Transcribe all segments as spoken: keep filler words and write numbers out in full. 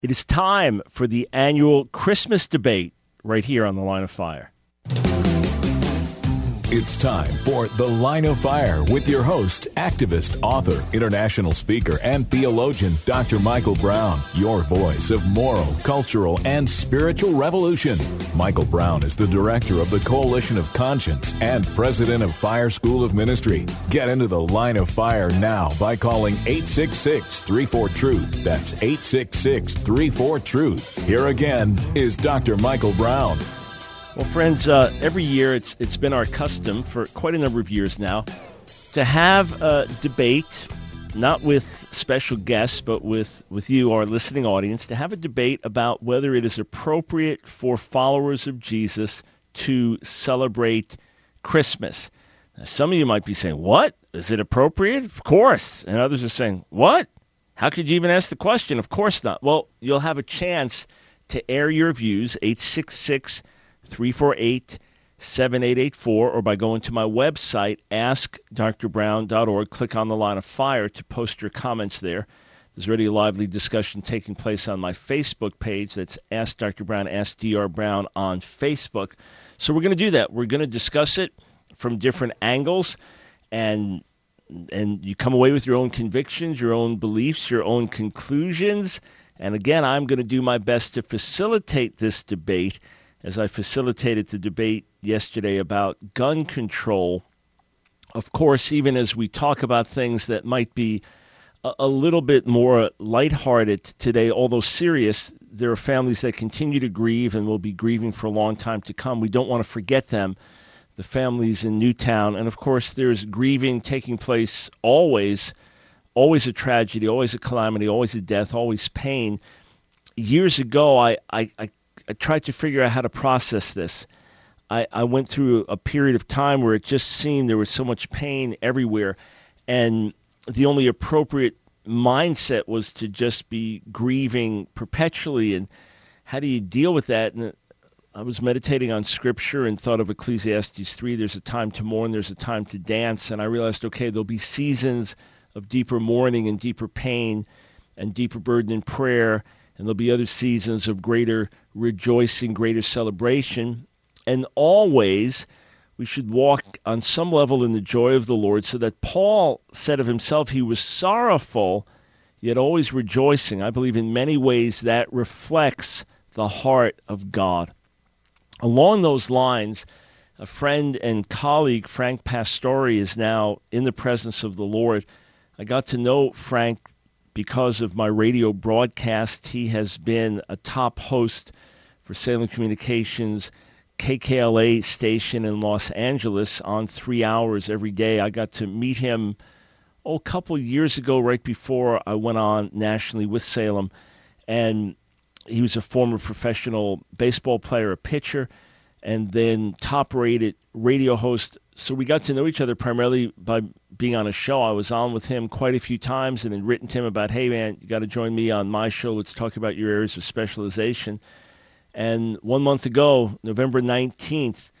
It is time for the annual Christmas debate right here on The Line of Fire. It's time for The Line of Fire with your host, activist, author, international speaker, and theologian, Doctor Michael Brown, your voice of moral, cultural, and spiritual revolution. Michael Brown is the director of the Coalition of Conscience and president of Fire School of Ministry. Get into The Line of Fire now by calling eight six six, three four, truth. That's eight six six, three four, truth. Here again is Doctor Michael Brown. Well, friends, uh, every year it's it's been our custom for quite a number of years now to have a debate, not with special guests, but with, with you, our listening audience, to have a debate about whether it is appropriate for followers of Jesus to celebrate Christmas. Now, some of you might be saying, what? Is it appropriate? Of course. And others are saying, what? How could you even ask the question? Of course not. Well, you'll have a chance to air your views, eight six six, three four eight, seven eight eight four, or by going to my website, ask dr brown dot org. Click on the Line of Fire to post your comments there. There's already a lively discussion taking place on my Facebook page. That's Ask Doctor Brown, Ask D R Brown on Facebook. So we're going to do that. We're going to discuss it from different angles, and and you come away with your own convictions, your own beliefs, your own conclusions. And again, I'm going to do my best to facilitate this debate as I facilitated the debate yesterday about gun control. Of course, even as we talk about things that might be a, a little bit more lighthearted today, although serious, there are families that continue to grieve and will be grieving for a long time to come. We don't want to forget them, the families in Newtown. And of course, there's grieving taking place always, always a tragedy, always a calamity, always a death, always pain. Years ago, I, I, I I tried to figure out how to process this. I, I went through a period of time where it just seemed there was so much pain everywhere, and the only appropriate mindset was to just be grieving perpetually. And how do you deal with that? And I was meditating on Scripture and thought of Ecclesiastes three. There's a time to mourn, there's a time to dance. And I realized, okay, there'll be seasons of deeper mourning and deeper pain and deeper burden in prayer, and there'll be other seasons of greater rejoicing, greater celebration. And always we should walk on some level in the joy of the Lord, so that Paul said of himself he was sorrowful, yet always rejoicing. I believe in many ways that reflects the heart of God. Along those lines, a friend and colleague, Frank Pastore, is now in the presence of the Lord. I got to know Frank because of my radio broadcast. He has been a top host for Salem Communications, K K L A station in Los Angeles, on three hours every day. I got to meet him oh, a couple years ago, right before I went on nationally with Salem. And he was a former professional baseball player, a pitcher, and then top-rated radio host. So we got to know each other primarily by being on a show. I was on with him quite a few times and then written to him about, hey, man, you got to join me on my show. Let's talk about your areas of specialization. And one month ago, November nineteenth,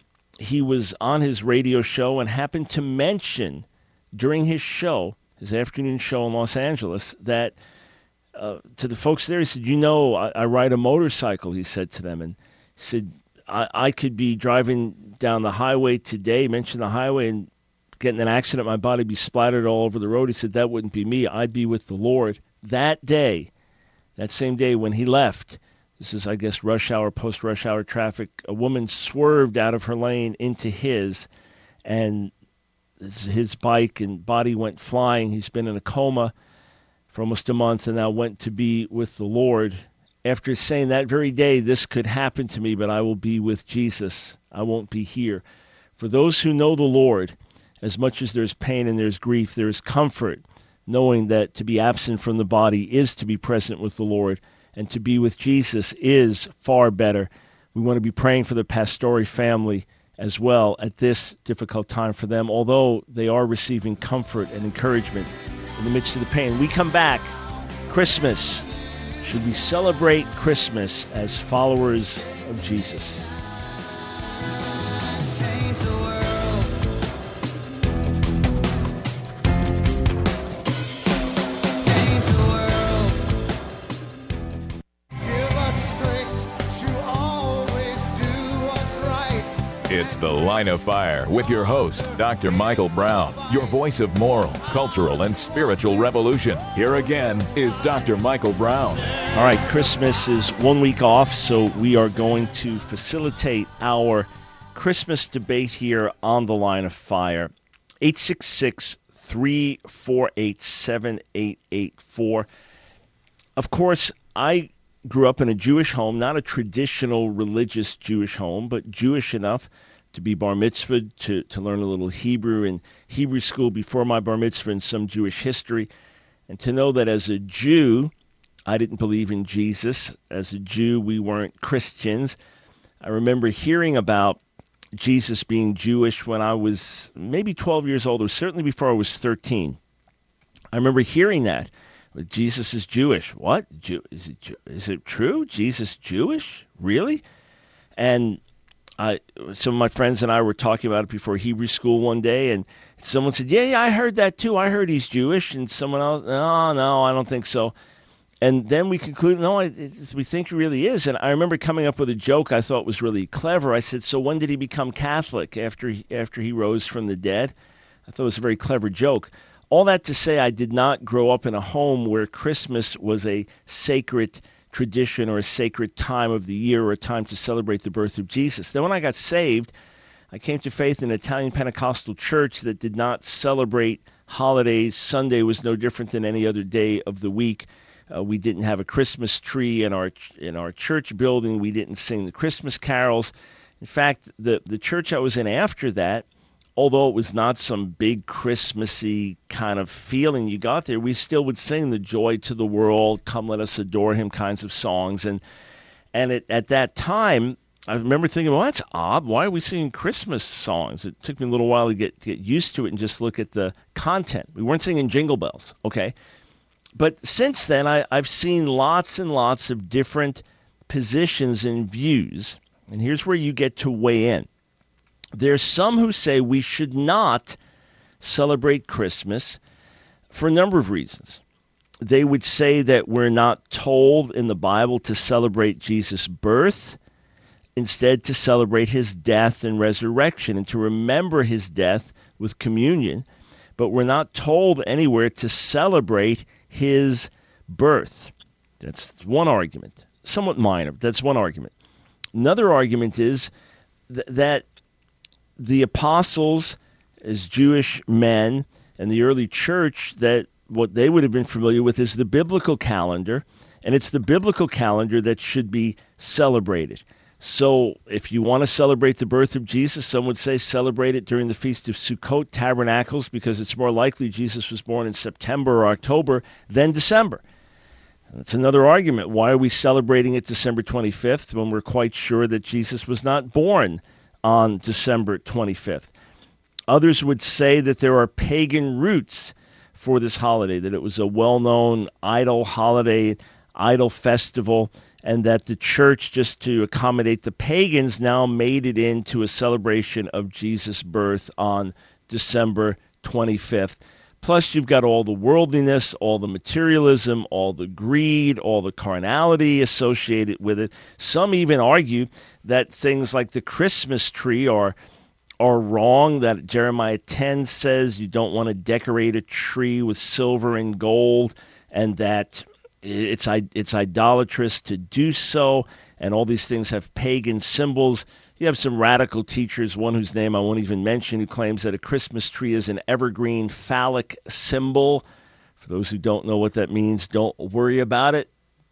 he was on his radio show and happened to mention during his show, his afternoon show in Los Angeles, that uh, to the folks there, he said, you know, I, I ride a motorcycle, he said to them. And he said, I, I could be driving down the highway today, mention the highway, and getting an accident, my body be splattered all over the road. He said, that wouldn't be me. I'd be with the Lord. That day, that same day when he left, this is, I guess, rush hour, post-rush hour traffic, a woman swerved out of her lane into his, and his bike and body went flying. He's been in a coma for almost a month and now went to be with the Lord. After saying that very day, this could happen to me, but I will be with Jesus. I won't be here. For those who know the Lord, as much as there's pain and there's grief, there is comfort, knowing that to be absent from the body is to be present with the Lord, and to be with Jesus is far better. We want to be praying for the Pastore family as well at this difficult time for them, although they are receiving comfort and encouragement in the midst of the pain. We come back. Christmas. Should we celebrate Christmas as followers of Jesus? It's The Line of Fire with your host, Doctor Michael Brown, your voice of moral, cultural, and spiritual revolution. Here again is Doctor Michael Brown. All right, Christmas is one week off, so we are going to facilitate our Christmas debate here on The Line of Fire. eight six six, three four eight, seven eight eight four. Of course, I grew up in a Jewish home, not a traditional religious Jewish home, but Jewish enough to be bar mitzvahed, to, to learn a little Hebrew in Hebrew school before my bar mitzvah and some Jewish history, and to know that as a Jew, I didn't believe in Jesus. As a Jew, we weren't Christians. I remember hearing about Jesus being Jewish when I was maybe twelve years old, or certainly before I was thirteen. I remember hearing that. Jesus is Jewish. What? Jew, is it is it true? Jesus Jewish? Really? And I, some of my friends and I were talking about it before Hebrew school one day, and someone said, yeah, yeah, I heard that too. I heard he's Jewish. And someone else, no, no, I don't think so. And then we concluded, no, it, it, we think he really is. And I remember coming up with a joke I thought was really clever. I said, so when did he become Catholic after he, after he rose from the dead? I thought it was a very clever joke. All that to say, I did not grow up in a home where Christmas was a sacred tradition or a sacred time of the year or a time to celebrate the birth of Jesus. Then when I got saved, I came to faith in an Italian Pentecostal church that did not celebrate holidays. Sunday was no different than any other day of the week. Uh, we didn't have a Christmas tree in our in our church building. We didn't sing the Christmas carols. In fact, the, the church I was in after that, although it was not some big Christmassy kind of feeling you got there, we still would sing the joy to the world, come let us adore him kinds of songs. And and it, at that time, I remember thinking, well, that's odd. Why are we singing Christmas songs? It took me a little while to get, to get used to it and just look at the content. We weren't singing Jingle Bells, okay? But since then, I, I've seen lots and lots of different positions and views. And here's where you get to weigh in. There's some who say we should not celebrate Christmas for a number of reasons. They would say that we're not told in the Bible to celebrate Jesus' birth, instead to celebrate his death and resurrection and to remember his death with communion. But we're not told anywhere to celebrate his birth. That's one argument. Somewhat minor, but that's one argument. Another argument is th- that the apostles, as Jewish men, and the early church, that what they would have been familiar with is the biblical calendar, and it's the biblical calendar that should be celebrated. So if you want to celebrate the birth of Jesus, some would say celebrate it during the Feast of Sukkot, Tabernacles, because it's more likely Jesus was born in September or October than December. That's another argument. Why are we celebrating it December twenty-fifth when we're quite sure that Jesus was not born on December twenty-fifth? Others would say that there are pagan roots for this holiday, that it was a well-known idol holiday, idol festival, and that the church, just to accommodate the pagans, now made it into a celebration of Jesus' birth on December twenty-fifth. Plus, you've got all the worldliness, all the materialism, all the greed, all the carnality associated with it. Some even argue that things like the Christmas tree are are wrong, that Jeremiah ten says you don't want to decorate a tree with silver and gold, and that it's it's idolatrous to do so, and all these things have pagan symbols. You have some radical teachers, one whose name I won't even mention, who claims that a Christmas tree is an evergreen phallic symbol. For those who don't know what that means, don't worry about it.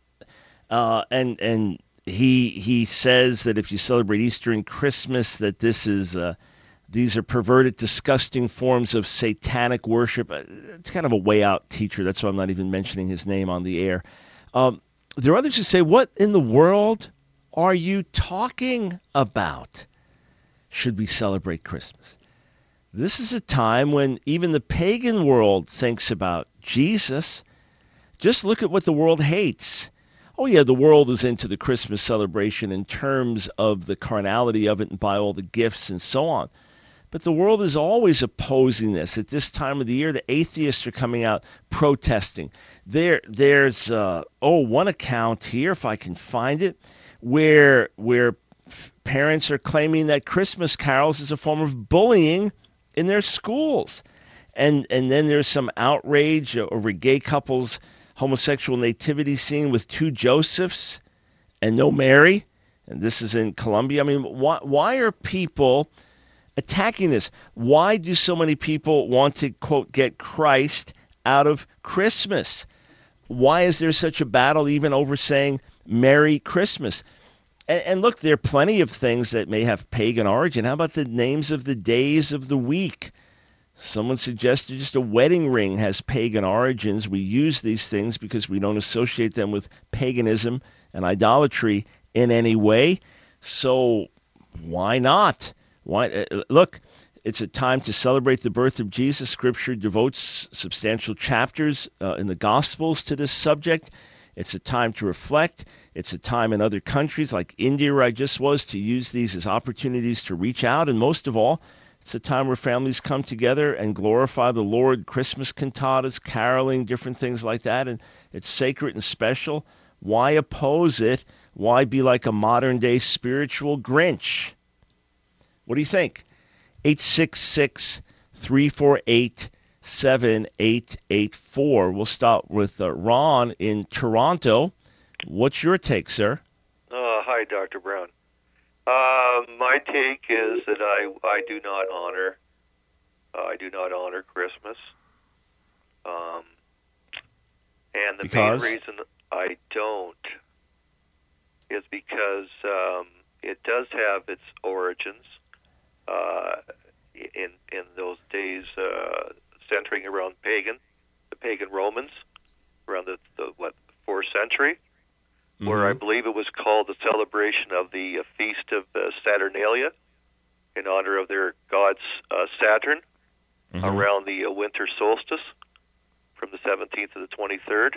Uh, and and he he says that if you celebrate Easter and Christmas, that this is uh, these are perverted, disgusting forms of satanic worship. It's kind of a way out teacher. That's why I'm not even mentioning his name on the air. Um, there are others who say, what in the world are you talking about? Should we celebrate Christmas? This is a time when even the pagan world thinks about Jesus. Just look at what the world hates. Oh yeah, the world is into the Christmas celebration in terms of the carnality of it and buy all the gifts and so on. But the world is always opposing this. At this time of the year, the atheists are coming out protesting. There, there's, uh, oh, one account here, if I can find it, where where parents are claiming that Christmas carols is a form of bullying in their schools. And and then there's some outrage over gay couples' homosexual nativity scene with two Josephs and no Mary. And this is in Colombia. I mean, why, why are people attacking this? Why do so many people want to, quote, get Christ out of Christmas? Why is there such a battle even over saying Merry Christmas? And, and look, there are plenty of things that may have pagan origin. How about the names of the days of the week? Someone suggested just a wedding ring has pagan origins. We use these things because we don't associate them with paganism and idolatry in any way. So why not? Why? Uh, look, it's a time to celebrate the birth of Jesus. Scripture devotes substantial chapters uh, in the Gospels to this subject. It's a time to reflect. It's a time in other countries like India, where I just was, to use these as opportunities to reach out. And most of all, it's a time where families come together and glorify the Lord. Christmas cantatas, caroling, different things like that. And it's sacred and special. Why oppose it? Why be like a modern-day spiritual Grinch? What do you think? eight six six, three four eight, seven eight eight four. We'll start with uh, Ron in Toronto. What's your take, sir? Uh, hi, Doctor Brown. Uh, my take is that I, I do not honor uh, I do not honor Christmas, um, and the because? main reason I don't is because um, it does have its origins uh, in in those days, uh, centering around pagan, the pagan Romans, around the, the what fourth century. Mm-hmm. Where I believe it was called the celebration of the uh, Feast of uh, Saturnalia, in honor of their gods uh, Saturn, mm-hmm. around the uh, winter solstice from the seventeenth to the twenty-third.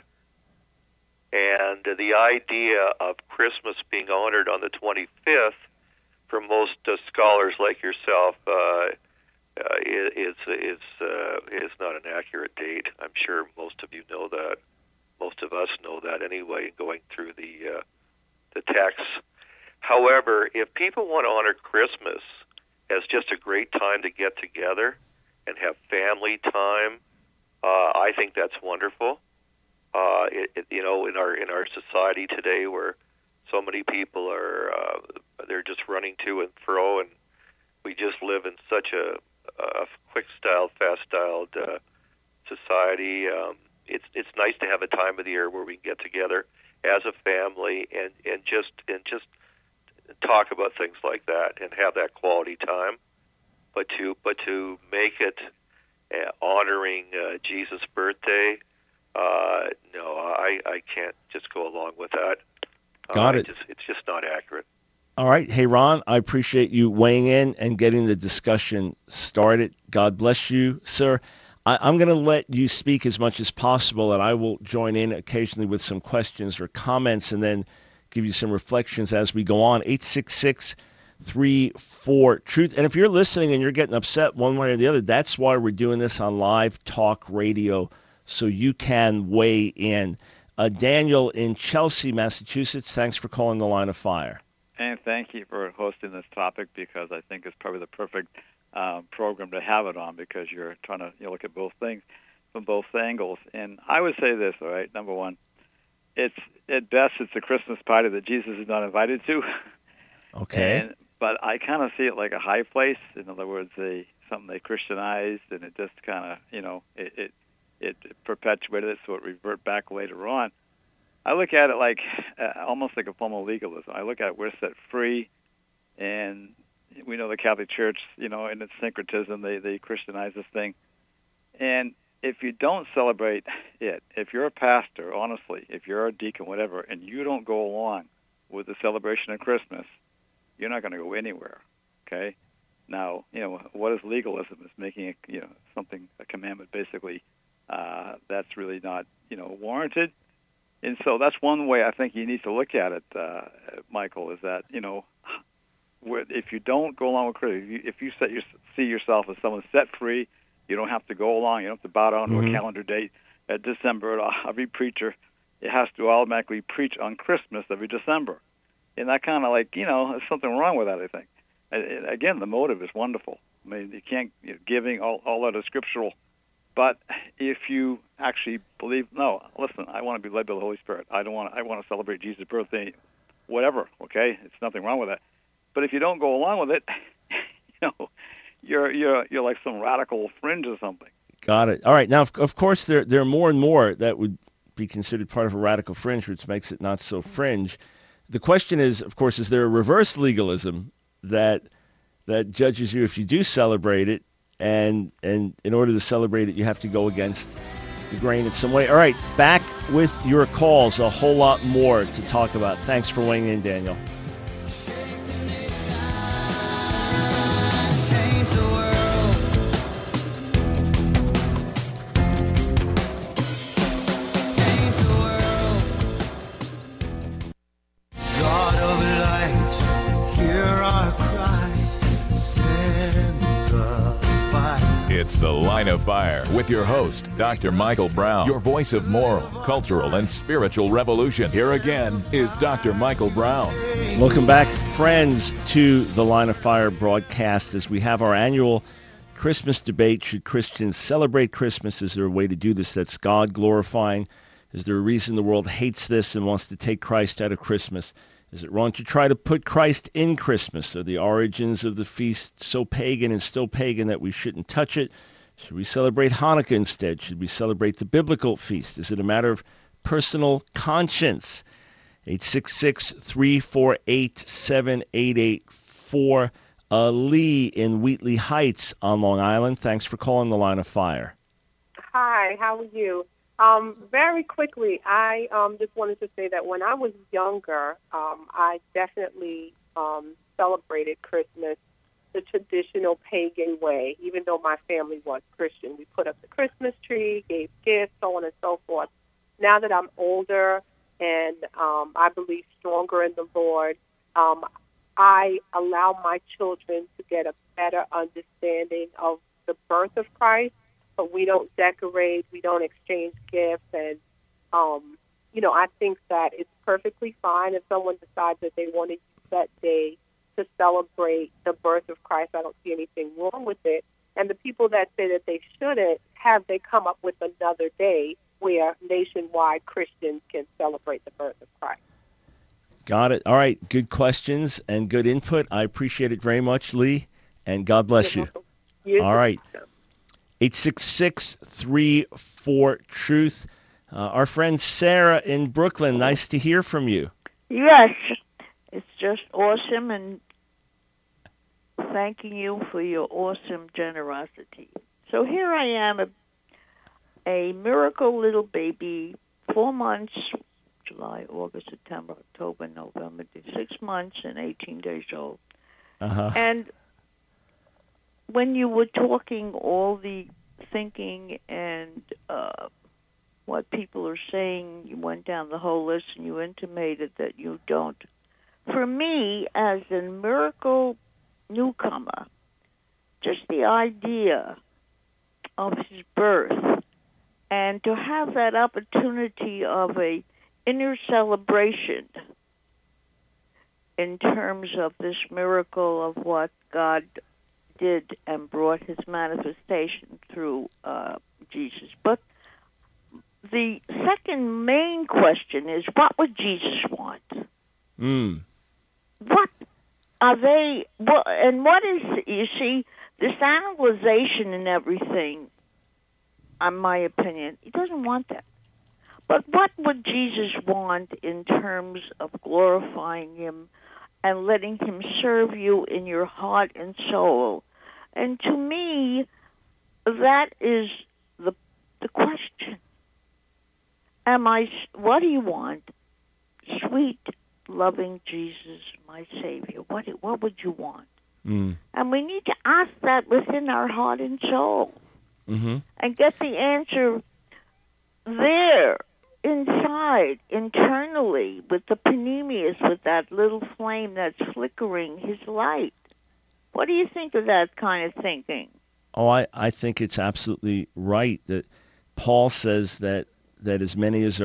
And uh, the idea of Christmas being honored on the twenty-fifth, for most uh, scholars like yourself, uh, uh, is is uh, is not an accurate date. I'm sure most of you know that. Most of us know that anyway, going through the uh, the texts. However, if people want to honor Christmas as just a great time to get together and have family time, uh, I think that's wonderful. Uh, it, it, you know, in our in our society today, where so many people are uh, they're just running to and fro, and we just live in such a, a quick style, fast styled uh, society. Um, It's it's nice to have a time of the year where we can get together as a family and, and just and just talk about things like that and have that quality time. But to but to make it uh, honoring uh, Jesus' birthday, uh, no, I, I can't just go along with that. Got uh, it. Just, it's just not accurate. All right. Hey, Ron, I appreciate you weighing in and getting the discussion started. God bless you, sir. I'm going to let you speak as much as possible, and I will join in occasionally with some questions or comments and then give you some reflections as we go on. eight six six, three four, truth. And if you're listening and you're getting upset one way or the other, that's why we're doing this on live talk radio, so you can weigh in. Uh, Daniel in Chelsea, Massachusetts, thanks for calling the Line of Fire. And thank you for hosting this topic, because I think it's probably the perfect Uh, program to have it on, because you're trying to you know, look at both things from both angles. And I would say this, all right, number one, it's at best it's a Christmas party that Jesus is not invited to. Okay. And, but I kind of see it like a high place. In other words, they something they Christianized, and it just kind of, you know, it, it, it perpetuated it, so it revert back later on. I look at it like uh, almost like a form of legalism. I look at it, we're set free, and we know the Catholic Church, you know, in its syncretism, they, they Christianize this thing. And if you don't celebrate it, if you're a pastor, honestly, if you're a deacon, whatever, and you don't go along with the celebration of Christmas, you're not going to go anywhere, okay? Now, you know, what is legalism? It's making, a, you know, something, a commandment, basically, uh, that's really not, you know, warranted. And so that's one way I think you need to look at it, uh, Michael, is that, you know, if you don't go along with Christmas, if you, if you set your, see yourself as someone set free, you don't have to go along. You don't have to bow down mm-hmm. to a calendar date at December. Every preacher, it has to automatically preach on Christmas every December. and that kind of like, you know, there's something wrong with that, I think. And again, the motive is wonderful. I mean, you can't, you know, giving, all, all that is scriptural. But if you actually believe, no, listen, I want to be led by the Holy Spirit. I don't want to, I want to celebrate Jesus' birthday, whatever, okay? It's nothing wrong with that. But if you don't go along with it, you know, you're you're you're like some radical fringe or something. Got it. All right. Now, of, of course, there there are more and more that would be considered part of a radical fringe, which makes it not so fringe. The question is, of course, is there a reverse legalism that that judges you if you do celebrate it, and and in order to celebrate it, you have to go against the grain in some way? All right, back with your calls. A whole lot more to talk about. Thanks for weighing in, Daniel. It's The Line of Fire with your host, Doctor Michael Brown, your voice of moral, cultural, and spiritual revolution. Here again is Doctor Michael Brown. Welcome back, friends, to the Line of Fire broadcast as we have our annual Christmas debate. Should Christians celebrate Christmas? Is there a way to do this that's God-glorifying? Is there a reason the world hates this and wants to take Christ out of Christmas? Is it wrong to try to put Christ in Christmas? Are the origins of the feast so pagan and still pagan that we shouldn't touch it? Should we celebrate Hanukkah instead? Should we celebrate the biblical feast? Is it a matter of personal conscience? eight six six, three four eight, seven eight eight four. Uh, Lee in Wheatley Heights on Long Island. Thanks for calling the Line of Fire. Hi, how are you? Um, very quickly, I um, just wanted to say that when I was younger, um, I definitely um, celebrated Christmas the traditional pagan way, even though my family was Christian. We put up the Christmas tree, gave gifts, so on and so forth. Now that I'm older and um, I believe stronger in the Lord, um, I allow my children to get a better understanding of the birth of Christ. But we don't decorate, we don't exchange gifts, and, um, you know, I think that it's perfectly fine if someone decides that they want to use that day to celebrate the birth of Christ. I don't see anything wrong with it. And the people that say that they shouldn't, have they come up with another day where nationwide Christians can celebrate the birth of Christ? Got it. All right, good questions and good input. I appreciate it very much, Lee, and God bless you. You're All right. eight six six, three four, truth. Uh, our friend Sarah in Brooklyn, nice to hear from you. Yes, it's just awesome, and thanking you for your awesome generosity. So here I am, a, a miracle little baby, four months, July, August, September, October, November, six months and eighteen days old. Uh-huh. And when you were talking all the thinking and uh, what people are saying, you went down the whole list and you intimated that you don't. For me, as a miracle newcomer, just the idea of his birth and to have that opportunity of a inner celebration in terms of this miracle of what God did and brought his manifestation through uh, Jesus. But the second main question is, what would Jesus want? Mm. What are they, what, and what is, you see, this analyzation and everything, in my opinion, he doesn't want that. But what would Jesus want in terms of glorifying him and letting him serve you in your heart and soul? And to me, that is the the question. Am I? What do you want? Sweet, loving Jesus, my Savior. What what would you want? Mm. And we need to ask that within our heart and soul, Mm-hmm. and get the answer there, inside, internally, with the Panemius, with that little flame that's flickering his light. What do you think of that kind of thinking? Oh, I, I think it's absolutely right that Paul says that, that as many as are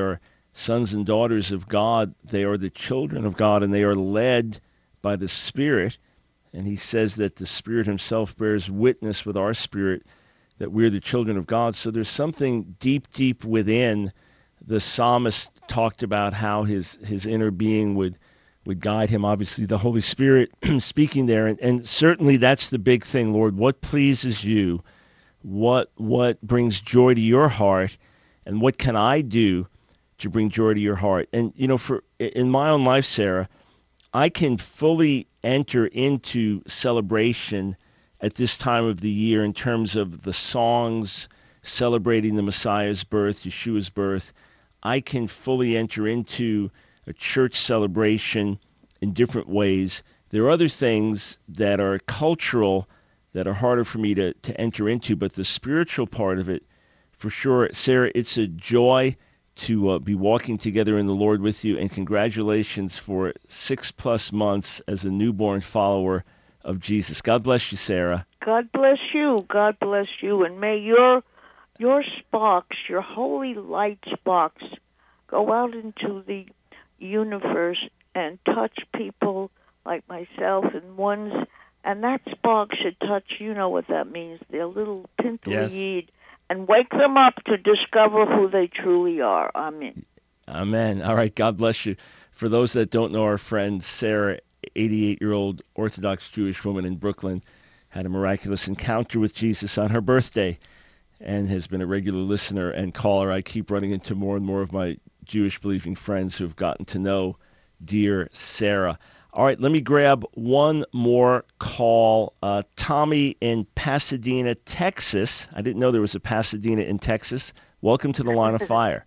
sons and daughters of God. They are the children of God, and they are led by the Spirit. And he says that the Spirit himself bears witness with our spirit that we're the children of God. So there's something deep, deep within. The psalmist talked about how his, his inner being would, would guide him. Obviously, the Holy Spirit speaking there. And, and certainly that's the big thing, Lord. What pleases you? What what brings joy to your heart? And what can I do to bring joy to your heart? And, you know, for in my own life, Sarah, I can fully enter into celebration at this time of the year in terms of the songs celebrating the Messiah's birth, Yeshua's birth. I can fully enter into a church celebration in different ways. There are other things that are cultural that are harder for me to, to enter into, but the spiritual part of it, for sure. Sarah, it's a joy to uh, be walking together in the Lord with you, and congratulations for six plus months as a newborn follower of Jesus. God bless you, Sarah. God bless you. God bless you. And may your your sparks, your holy light sparks, go out into the universe and touch people like myself and ones. And that spark should touch, you know what that means, their little pintle Yes. yid, and wake them up to discover who they truly are. Amen. Amen. All right, God bless you. For those that don't know our friend Sarah, eighty-eight-year-old Orthodox Jewish woman in Brooklyn, had a miraculous encounter with Jesus on her birthday and has been a regular listener and caller. I keep running into more and more of my Jewish believing friends who have gotten to know dear Sarah. All right, let me grab one more call. Uh, Tommy in Pasadena, Texas. I didn't know there was a Pasadena in Texas. Welcome to the Line of Fire.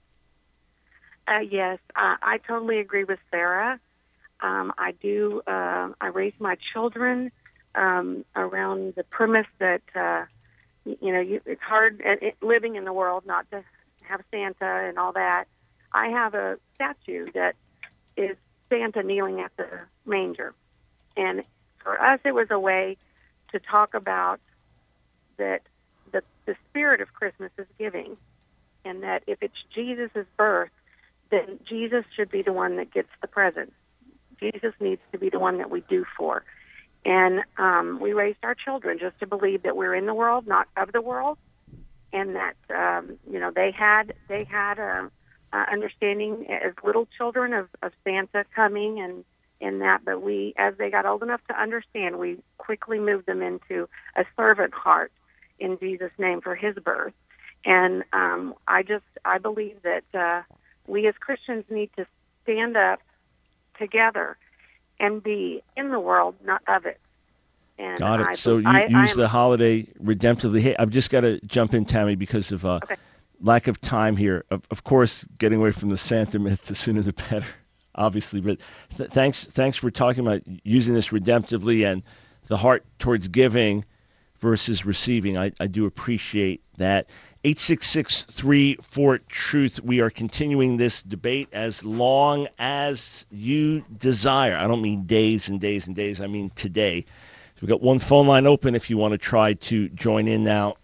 Uh, yes, uh, I totally agree with Sarah. Um, I do. Uh, I raise my children um, around the premise that uh, you know you, it's hard uh, it, living in the world not to have Santa and all that. I have a statue that is Santa kneeling at the manger, and for us, it was a way to talk about that the the spirit of Christmas is giving, and that if it's Jesus' birth, then Jesus should be the one that gets the present. Jesus needs to be the one that we do for. And um, we raised our children just to believe that we're in the world, not of the world, and that um, you know they had they had a, a understanding as little children of, of Santa coming and in that. But we, as they got old enough to understand, we quickly moved them into a servant heart in Jesus' name for His birth. And um, I just I believe that uh, we as Christians need to stand up together and be in the world, not of it. And Got it. I, So you I, use I'm, the holiday redemptively. Hey, I've just got to jump in, Tammy, because of uh, Okay. lack of time here. Of, of course, getting away from the Santa myth, the sooner the better, obviously. But th- thanks, thanks for talking about using this redemptively and the heart towards giving versus receiving. I, I do appreciate that. eight six six, three four, truth. We are continuing this debate as long as you desire. I don't mean days and days and days. I mean today. So we've got one phone line open if you want to try to join in now.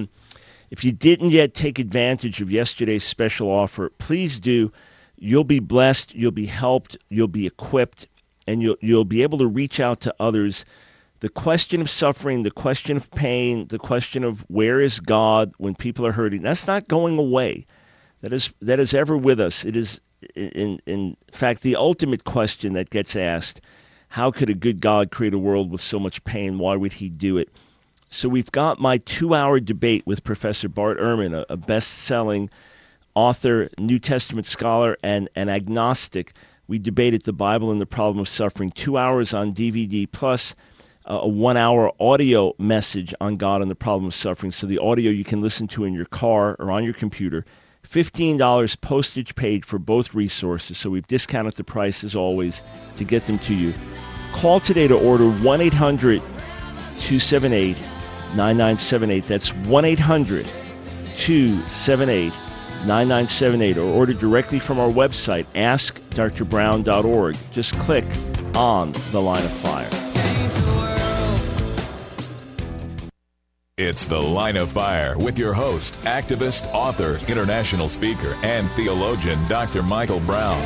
If you didn't yet take advantage of yesterday's special offer, please do. You'll be blessed, you'll be helped, you'll be equipped, and you'll, you'll be able to reach out to others. The question of suffering, the question of pain, the question of where is God when people are hurting, that's not going away. That is that is ever with us. It is, in, in fact, the ultimate question that gets asked. How could a good God create a world with so much pain? Why would He do it? So we've got my two-hour debate with Professor Bart Ehrman, a, a best-selling author, New Testament scholar, and an agnostic. We debated the Bible and the problem of suffering. Two hours on D V D, plus a one-hour audio message on God and the problem of suffering. So the audio you can listen to in your car or on your computer. fifteen dollars postage paid for both resources. So we've discounted the price as always to get them to you. Call today to order one eight hundred two seven eight nine nine seven eight. That's one eight hundred two seven eight nine nine seven eight. Or order directly from our website, ask dr brown dot org. Just click on the Line of Fire. It's The Line of Fire with your host, activist, author, international speaker, and theologian, Doctor Michael Brown.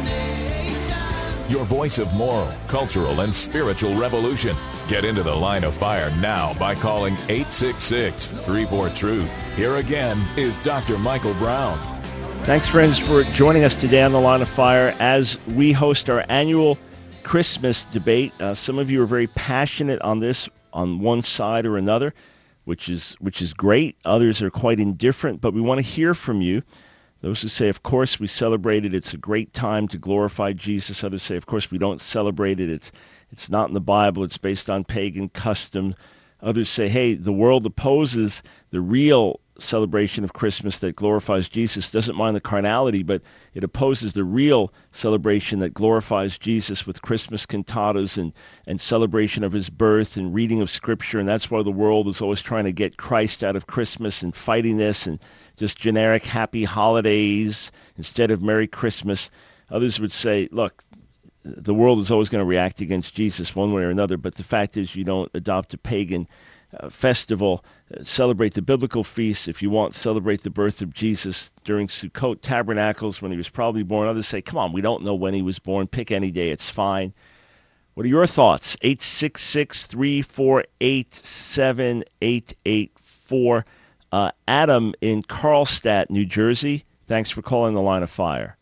Your voice of moral, cultural, and spiritual revolution. Get into The Line of Fire now by calling eight six six, three four, truth. Here again is Doctor Michael Brown. Thanks, friends, for joining us today on The Line of Fire as we host our annual Christmas debate. Uh, some of you are very passionate on this on one side or another, which is which is great. Others are quite indifferent, but we want to hear from you. Those who say, of course, we celebrate it. It's a great time to glorify Jesus. Others say, of course, we don't celebrate it. It's it's not in the Bible. It's based on pagan custom. Others say, hey, the world opposes the real celebration of Christmas that glorifies Jesus, doesn't mind the carnality, but it opposes the real celebration that glorifies Jesus with Christmas cantatas and, and celebration of his birth and reading of Scripture, and that's why the world is always trying to get Christ out of Christmas and fighting this and just generic happy holidays instead of Merry Christmas. Others would say, look, the world is always going to react against Jesus one way or another, but the fact is you don't adopt a pagan Uh, festival, uh, celebrate the biblical feasts. If you want, celebrate the birth of Jesus during Sukkot Tabernacles when he was probably born. Others say, come on, we don't know when he was born. Pick any day, it's fine. What are your thoughts? eight six six, three four eight, seven eight eight four. Uh, Adam in Carlstadt, New Jersey, thanks for calling The Line of Fire.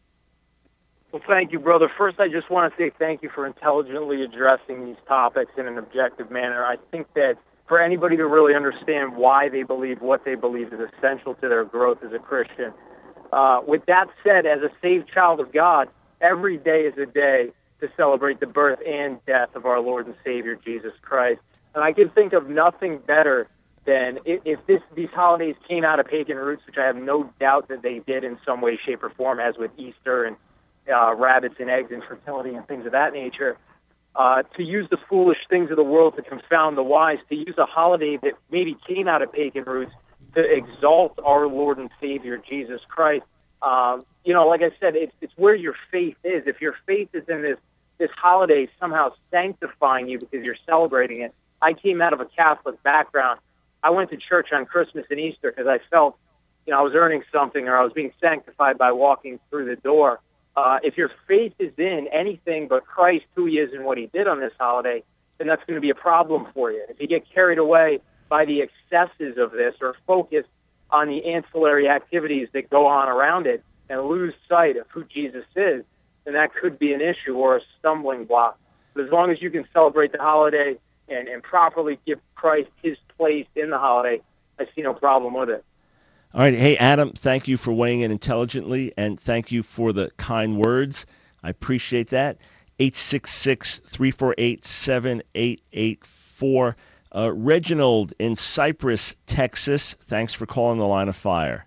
Well, thank you, brother. First, I just want to say thank you for intelligently addressing these topics in an objective manner. I think that for anybody to really understand why they believe what they believe is essential to their growth as a Christian. Uh, with that said, as a saved child of God, every day is a day to celebrate the birth and death of our Lord and Savior, Jesus Christ. And I can think of nothing better than if, if this, these holidays came out of pagan roots, which I have no doubt that they did in some way, shape, or form, as with Easter and uh, rabbits and eggs and fertility and things of that nature. Uh, to use the foolish things of the world to confound the wise, to use a holiday that maybe came out of pagan roots to exalt our Lord and Savior, Jesus Christ. Um, you know, like I said, it's, it's where your faith is. If your faith is in this, this holiday somehow sanctifying you because you're celebrating it. I came out of a Catholic background. I went to church on Christmas and Easter because I felt, you know, I was earning something or I was being sanctified by walking through the door. Uh, if your faith is in anything but Christ, who he is and what he did on this holiday, then that's going to be a problem for you. If you get carried away by the excesses of this or focus on the ancillary activities that go on around it and lose sight of who Jesus is, then that could be an issue or a stumbling block. But as long as you can celebrate the holiday and, and properly give Christ his place in the holiday, I see no problem with it. All right. Hey, Adam, thank you for weighing in intelligently, and thank you for the kind words. I appreciate that. eight six six, three four eight, seven eight eight four. Uh, Reginald in Cypress, Texas, thanks for calling The Line of Fire.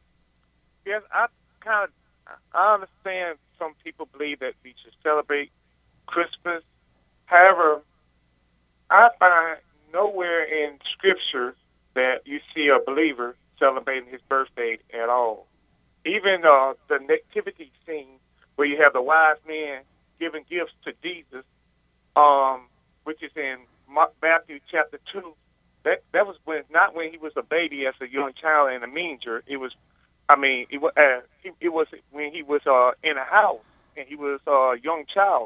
Yes, I kind of I understand some people believe that we should celebrate Christmas. However, I find nowhere in Scripture that you see a believer celebrating his birthday at all. Even uh, the nativity scene where you have the wise men giving gifts to Jesus, um, which is in Matthew chapter two. That that was when not when he was a baby as a young child in a manger. It was, I mean, it was uh, it, it was when he was uh, in a house and he was uh, a young child.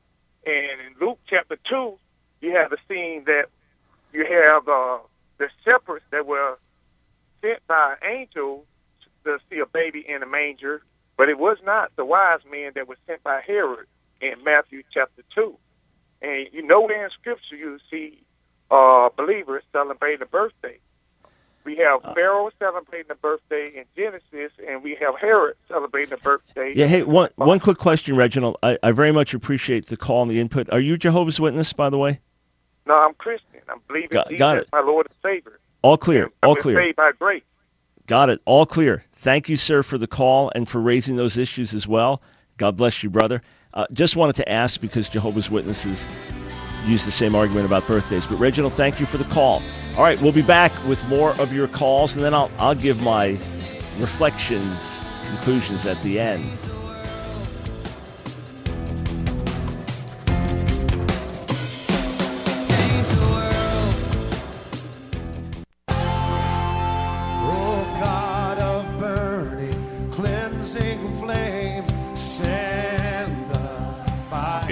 And in Luke chapter two, you have the scene that you have uh, the shepherds that were sent by an angel to see a baby in a manger, but it was not the wise men that were sent by Herod in Matthew chapter two. And you know, in Scripture you see uh, believers celebrating a birthday. We have uh, Pharaoh celebrating the birthday in Genesis, and we have Herod celebrating the birthday. Yeah, hey, one one quick question, Reginald. I, I very much appreciate the call and the input. Are you Jehovah's Witness, by the way? No, I'm Christian. I'm believing got, Jesus got as my Lord and Savior. All clear. All I've clear. been saved by grace. Got it. All clear. Thank you, sir, for the call and for raising those issues as well. God bless you, brother. Uh, just wanted to ask because Jehovah's Witnesses use the same argument about birthdays. But, Reginald, thank you for the call. All right, we'll be back with more of your calls, and then I'll I'll give my reflections, conclusions at the end.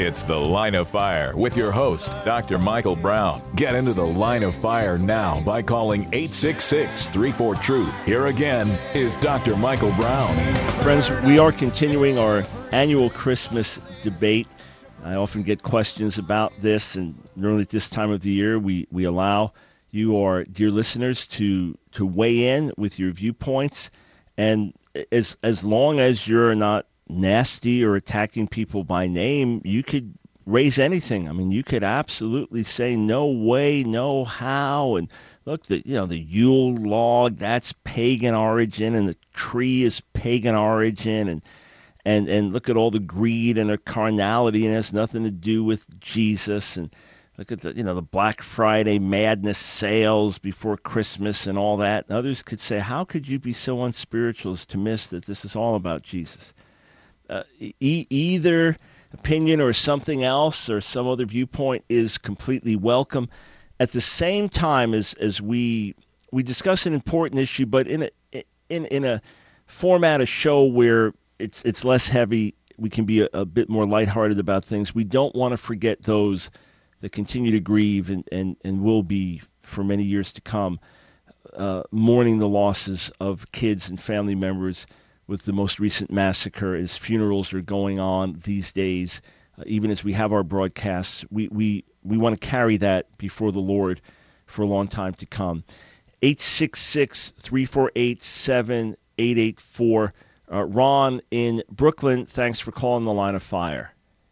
It's The Line of Fire with your host, Doctor Michael Brown. Get into the Line of Fire now by calling eight six six, three four, truth. Here again is Doctor Michael Brown. Friends, we are continuing our annual Christmas debate. I often get questions about this, and normally at this time of the year, we, we allow you, our dear listeners, to to weigh in with your viewpoints. And as as long as you're not nasty or attacking people by name, you could raise anything. I mean, you could absolutely say no way, no how, and look, the you know the Yule log, that's pagan origin, and the tree is pagan origin, and and and look at all the greed and the carnality, and it has nothing to do with Jesus. And look at the you know the Black Friday madness sales before Christmas and all that. And others could say, how could you be so unspiritual as to miss that this is all about Jesus? Uh, e- either opinion or something else or some other viewpoint is completely welcome. At the same time as as we we discuss an important issue, but in a in in a format, a show where it's it's less heavy, we can be a, a bit more lighthearted about things. We don't want to forget those that continue to grieve and and, and will be for many years to come, uh, mourning the losses of kids and family members. With the most recent massacre, as funerals are going on these days, uh, even as we have our broadcasts, we, we, we want to carry that before the Lord for a long time to come. eight six six, three four eight, seven eight eight four. Uh, Ron in Brooklyn, thanks for calling the Line of Fire.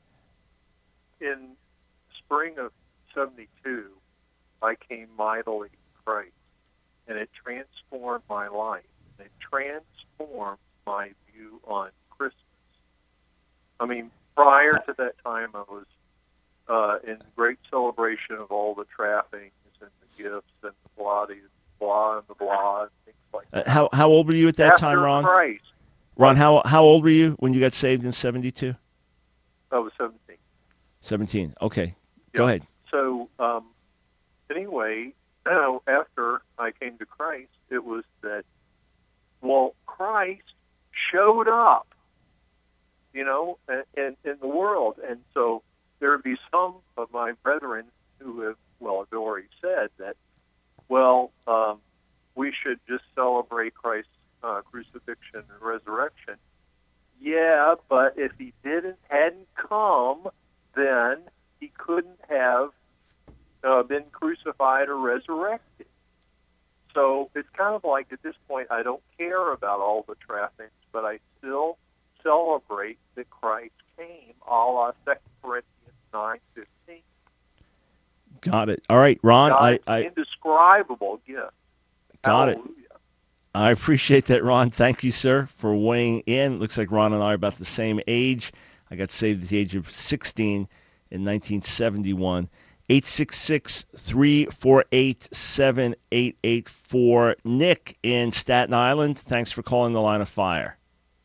In spring of seventy-two, I came mightily to Christ, and it transformed my life. It transformed my view on Christmas. I mean, prior to that time, I was uh, in great celebration of all the trappings and the gifts and the blah, blah, and the blah, and things like that. Uh, how how old were you at that After time, Ron? Christ, Ron, how how old were you when you got saved in seventy-two? I was seventeen. seventeen. Okay, Yeah. Go ahead. So, um, anyway, you know, after I came to Christ, it was that, well, Christ showed up, you know, in, in the world. And so there would be some of my brethren who have, well, have already said that, well, um, we should just celebrate Christ's uh, crucifixion and resurrection. Yeah, but if he didn't, hadn't come, then he couldn't have uh, been crucified or resurrected. So it's kind of like, at this point, I don't care about all the trappings, but I still celebrate that Christ came, a la Second Corinthians nine fifteen. Got it. All right, Ron. God's I, I indescribable gift. got Hallelujah. it. I appreciate that, Ron. Thank you, sir, for weighing in. Looks like Ron and I are about the same age. I got saved at the age of sixteen in nineteen seventy-one. eight six six, three four eight, seven eight eight four. Nick in Staten Island, thanks for calling the Line of Fire.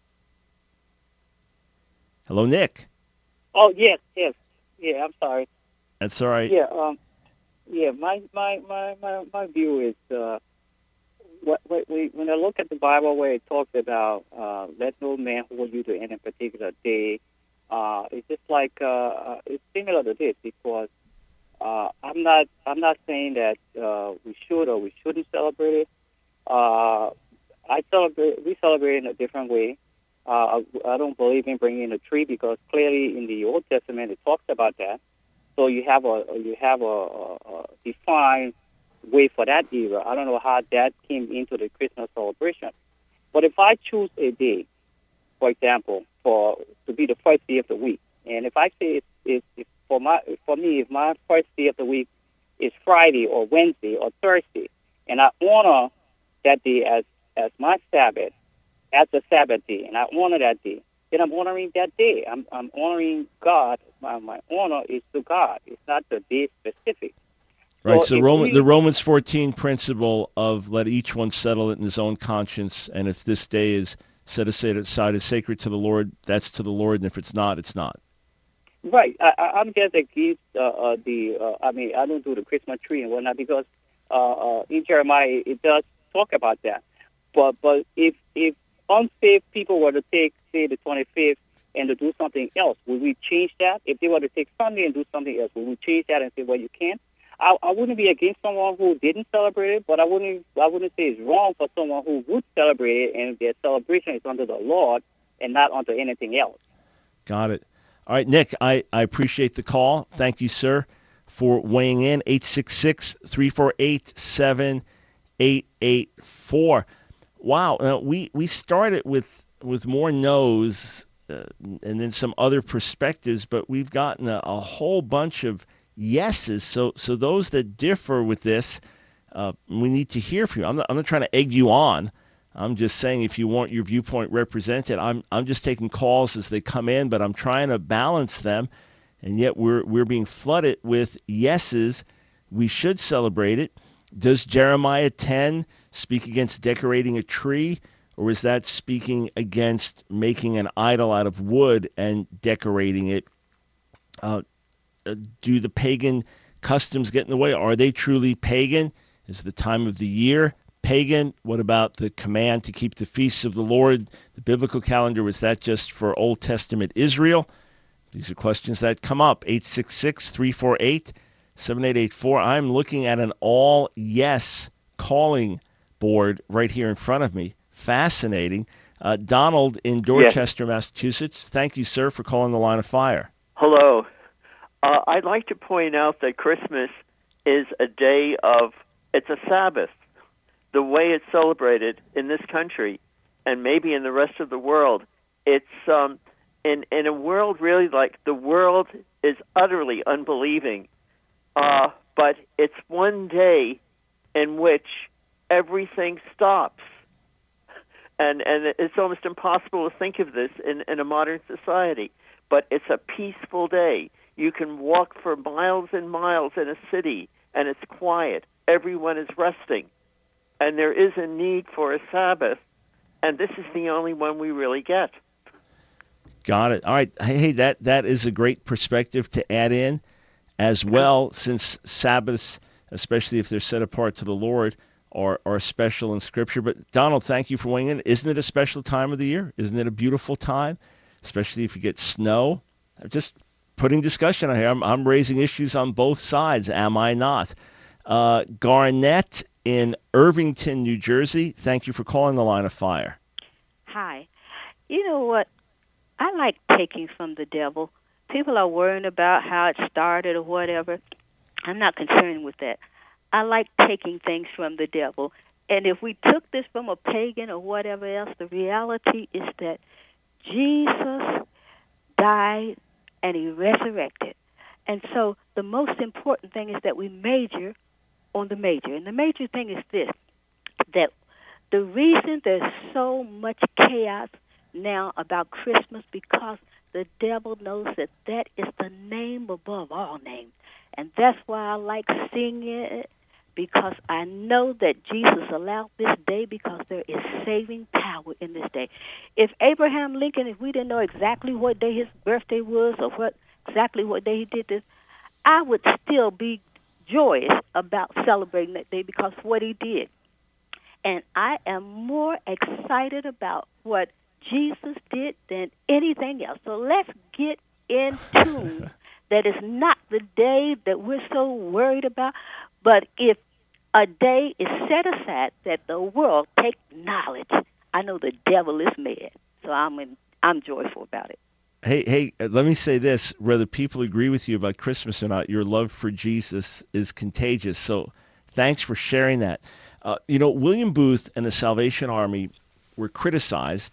Hello, Nick. Oh, yes, yes. Yeah, I'm sorry. That's all right. Yeah, um, yeah, my, my, my, my, my view is uh, what, what we, when I look at the Bible where it talks about uh, let no man hold you to any particular day, uh, it's just like, uh, it's similar to this because Uh, I'm not. I'm not saying that uh, we should or we shouldn't celebrate it. Uh, I celebrate. We celebrate in a different way. Uh, I, I don't believe in bringing a tree because clearly in the Old Testament it talks about that. So you have a you have a, a, a defined way for that era. I don't know how that came into the Christmas celebration. But if I choose a day, for example, for to be the first day of the week, and if I say it's, it's, it's for my for me, if my first day of the week is Friday or Wednesday or Thursday, and I honor that day as as my Sabbath, as a Sabbath day, and I honor that day, then I'm honoring that day. I'm I'm honoring God. My, my honor is to God. It's not the day specific. Right. So, So if Roman, we- the Romans fourteen principle of let each one settle it in his own conscience, and if this day is set aside as sacred to the Lord, that's to the Lord, and if it's not, it's not. Right. I, I- I'm just against uh, uh, the, uh, I mean, I don't do the Christmas tree and whatnot because uh, uh, in Jeremiah it does talk about that. But but if if unsafe people were to take, say, the twenty-fifth and to do something else, would we change that? If they were to take Sunday and do something else, would we change that and say, well, you can't? I, I wouldn't be against someone who didn't celebrate it, but I wouldn't I wouldn't say it's wrong for someone who would celebrate it and their celebration is under the Lord and not under anything else. Got it. All right, Nick, I, I appreciate the call. Thank you, sir, for weighing in. eight six six, three four eight, seven eight eight four. Wow, uh, we, we started with, with more no's uh, and then some other perspectives, but we've gotten a, a whole bunch of yeses. So so those that differ with this, uh, we need to hear from you. I'm not, I'm not trying to egg you on. I'm just saying if you want your viewpoint represented, I'm I'm just taking calls as they come in, but I'm trying to balance them, and yet we're we're being flooded with yeses. We should celebrate it. Does Jeremiah ten speak against decorating a tree, or is that speaking against making an idol out of wood and decorating it? Uh, Uh, do the pagan customs get in the way? Are they truly pagan? Is the time of the year pagan? What about the command to keep the feasts of the Lord, the biblical calendar? Was that just for Old Testament Israel? These are questions that come up. eight six six, three four eight, seven eight eight four. I'm looking at an all-yes calling board right here in front of me. Fascinating. Uh, Donald in Dorchester, yes. Massachusetts. Thank you, sir, for calling the Line of Fire. Hello. Uh, I'd like to point out that Christmas is a day of, it's a Sabbath. The way it's celebrated in this country and maybe in the rest of the world, it's um, in, in a world really like the world is utterly unbelieving, uh, but it's one day in which everything stops. And, and it's almost impossible to think of this in, in a modern society, but it's a peaceful day. You can walk for miles and miles in a city, and it's quiet. Everyone is resting. And there is a need for a Sabbath, and this is the only one we really get. Got it. All right. Hey, that, that is a great perspective to add in as well, since Sabbaths, especially if they're set apart to the Lord, are, are special in Scripture. But, Donald, thank you for weighing in. Isn't it a special time of the year? Isn't it a beautiful time, especially if you get snow? Just putting discussion on here. I'm, I'm raising issues on both sides, am I not? Uh, Garnett in Irvington, New Jersey, thank you for calling the Line of Fire. Hi. You know what? I like taking from the devil. People are worrying about how it started or whatever. I'm not concerned with that. I like taking things from the devil. And if we took this from a pagan or whatever else, the reality is that Jesus died and he resurrected. And so the most important thing is that we major on the major. And the major thing is this, that the reason there's so much chaos now about Christmas because the devil knows that that is the name above all names. And that's why I like singing it, because I know that Jesus allowed this day because there is saving power in this day. If Abraham Lincoln, if we didn't know exactly what day his birthday was or what exactly what day he did this, I would still be joyous about celebrating that day because of what he did. And I am more excited about what Jesus did than anything else. So let's get in tune. That is not the day that we're so worried about, but if a day is set aside that the world take knowledge, I know the devil is mad. So I'm in, I'm joyful about it. Hey, hey, let me say this, whether people agree with you about Christmas or not, your love for Jesus is contagious. So thanks for sharing that. Uh, you know, William Booth and the Salvation Army were criticized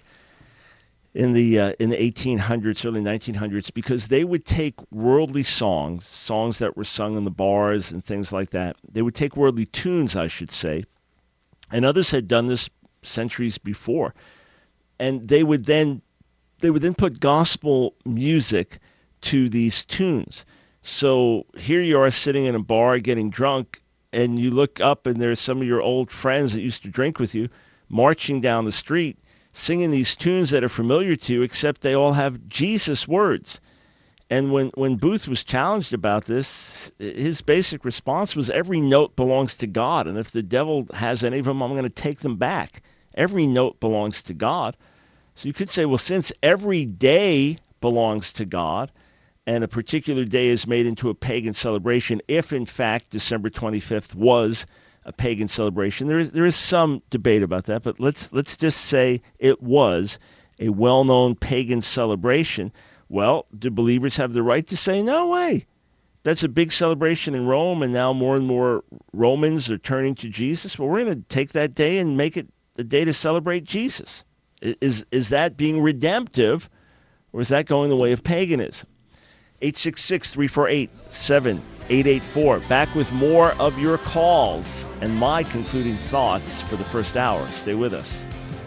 in the uh, in the eighteen hundreds, early nineteen hundreds, because they would take worldly songs, songs that were sung in the bars and things like that. They would take worldly tunes, I should say, and others had done this centuries before, and they would then they would then put gospel music to these tunes. So here you are sitting in a bar getting drunk, and you look up and there's some of your old friends that used to drink with you marching down the street, singing these tunes that are familiar to you, except they all have Jesus words. And when, when Booth was challenged about this, his basic response was every note belongs to God, and if the devil has any of them, I'm going to take them back. Every note belongs to God. So you could say, well, since every day belongs to God, and a particular day is made into a pagan celebration, if in fact December twenty-fifth was a pagan celebration. There is there is some debate about that, but let's let's just say it was a well-known pagan celebration. Well, do believers have the right to say, no way, that's a big celebration in Rome, and now more and more Romans are turning to Jesus? Well, we're going to take that day and make it a day to celebrate Jesus. Is, is that being redemptive, or is that going the way of paganism? eight six six, three four eight, seven eight eight four. Back with more of your calls and my concluding thoughts for the first hour. Stay with us.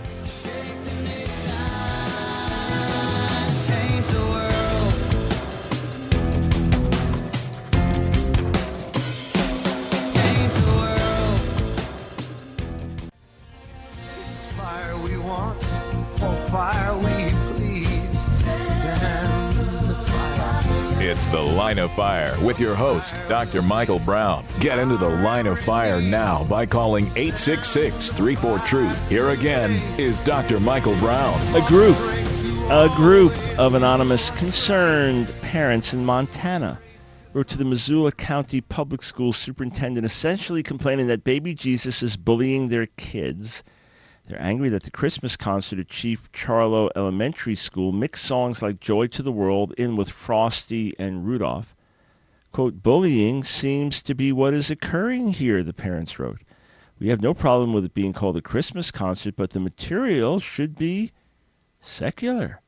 It's The Line of Fire with your host, Doctor Michael Brown. Get into The Line of Fire now by calling eight six six, three four, truth. Here again is Doctor Michael Brown. A group, a group of anonymous concerned parents in Montana wrote to the Missoula County Public School Superintendent essentially complaining that baby Jesus is bullying their kids. They're angry that the Christmas concert at Chief Charlo Elementary School mixed songs like Joy to the World in with Frosty and Rudolph. Quote, bullying seems to be what is occurring here, the parents wrote. We have no problem with it being called a Christmas concert, but the material should be secular.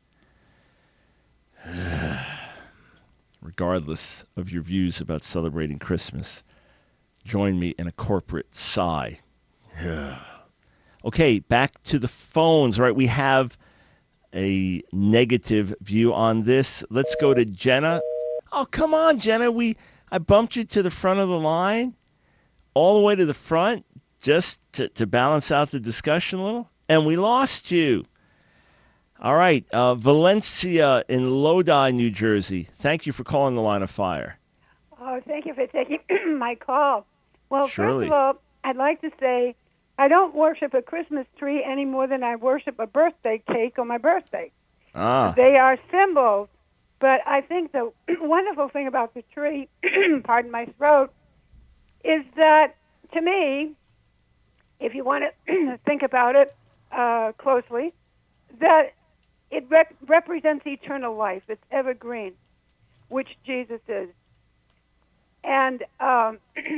Regardless of your views about celebrating Christmas, join me in a corporate sigh. Okay, back to the phones. All right, we have a negative view on this. Let's go to Jenna. Oh, come on, Jenna. We I bumped you to the front of the line, all the way to the front, just to, to balance out the discussion a little, and we lost you. All right, uh, Valencia in Lodi, New Jersey. Thank you for calling the Line of Fire. Oh, thank you for taking my call. Well, Surely. First of all, I'd like to say I don't worship a Christmas tree any more than I worship a birthday cake on my birthday. Ah. They are symbols, but I think the wonderful thing about the tree, pardon my throat, is that, to me, if you want to think about it uh, closely, that it rep- represents eternal life. It's evergreen, which Jesus is. And um,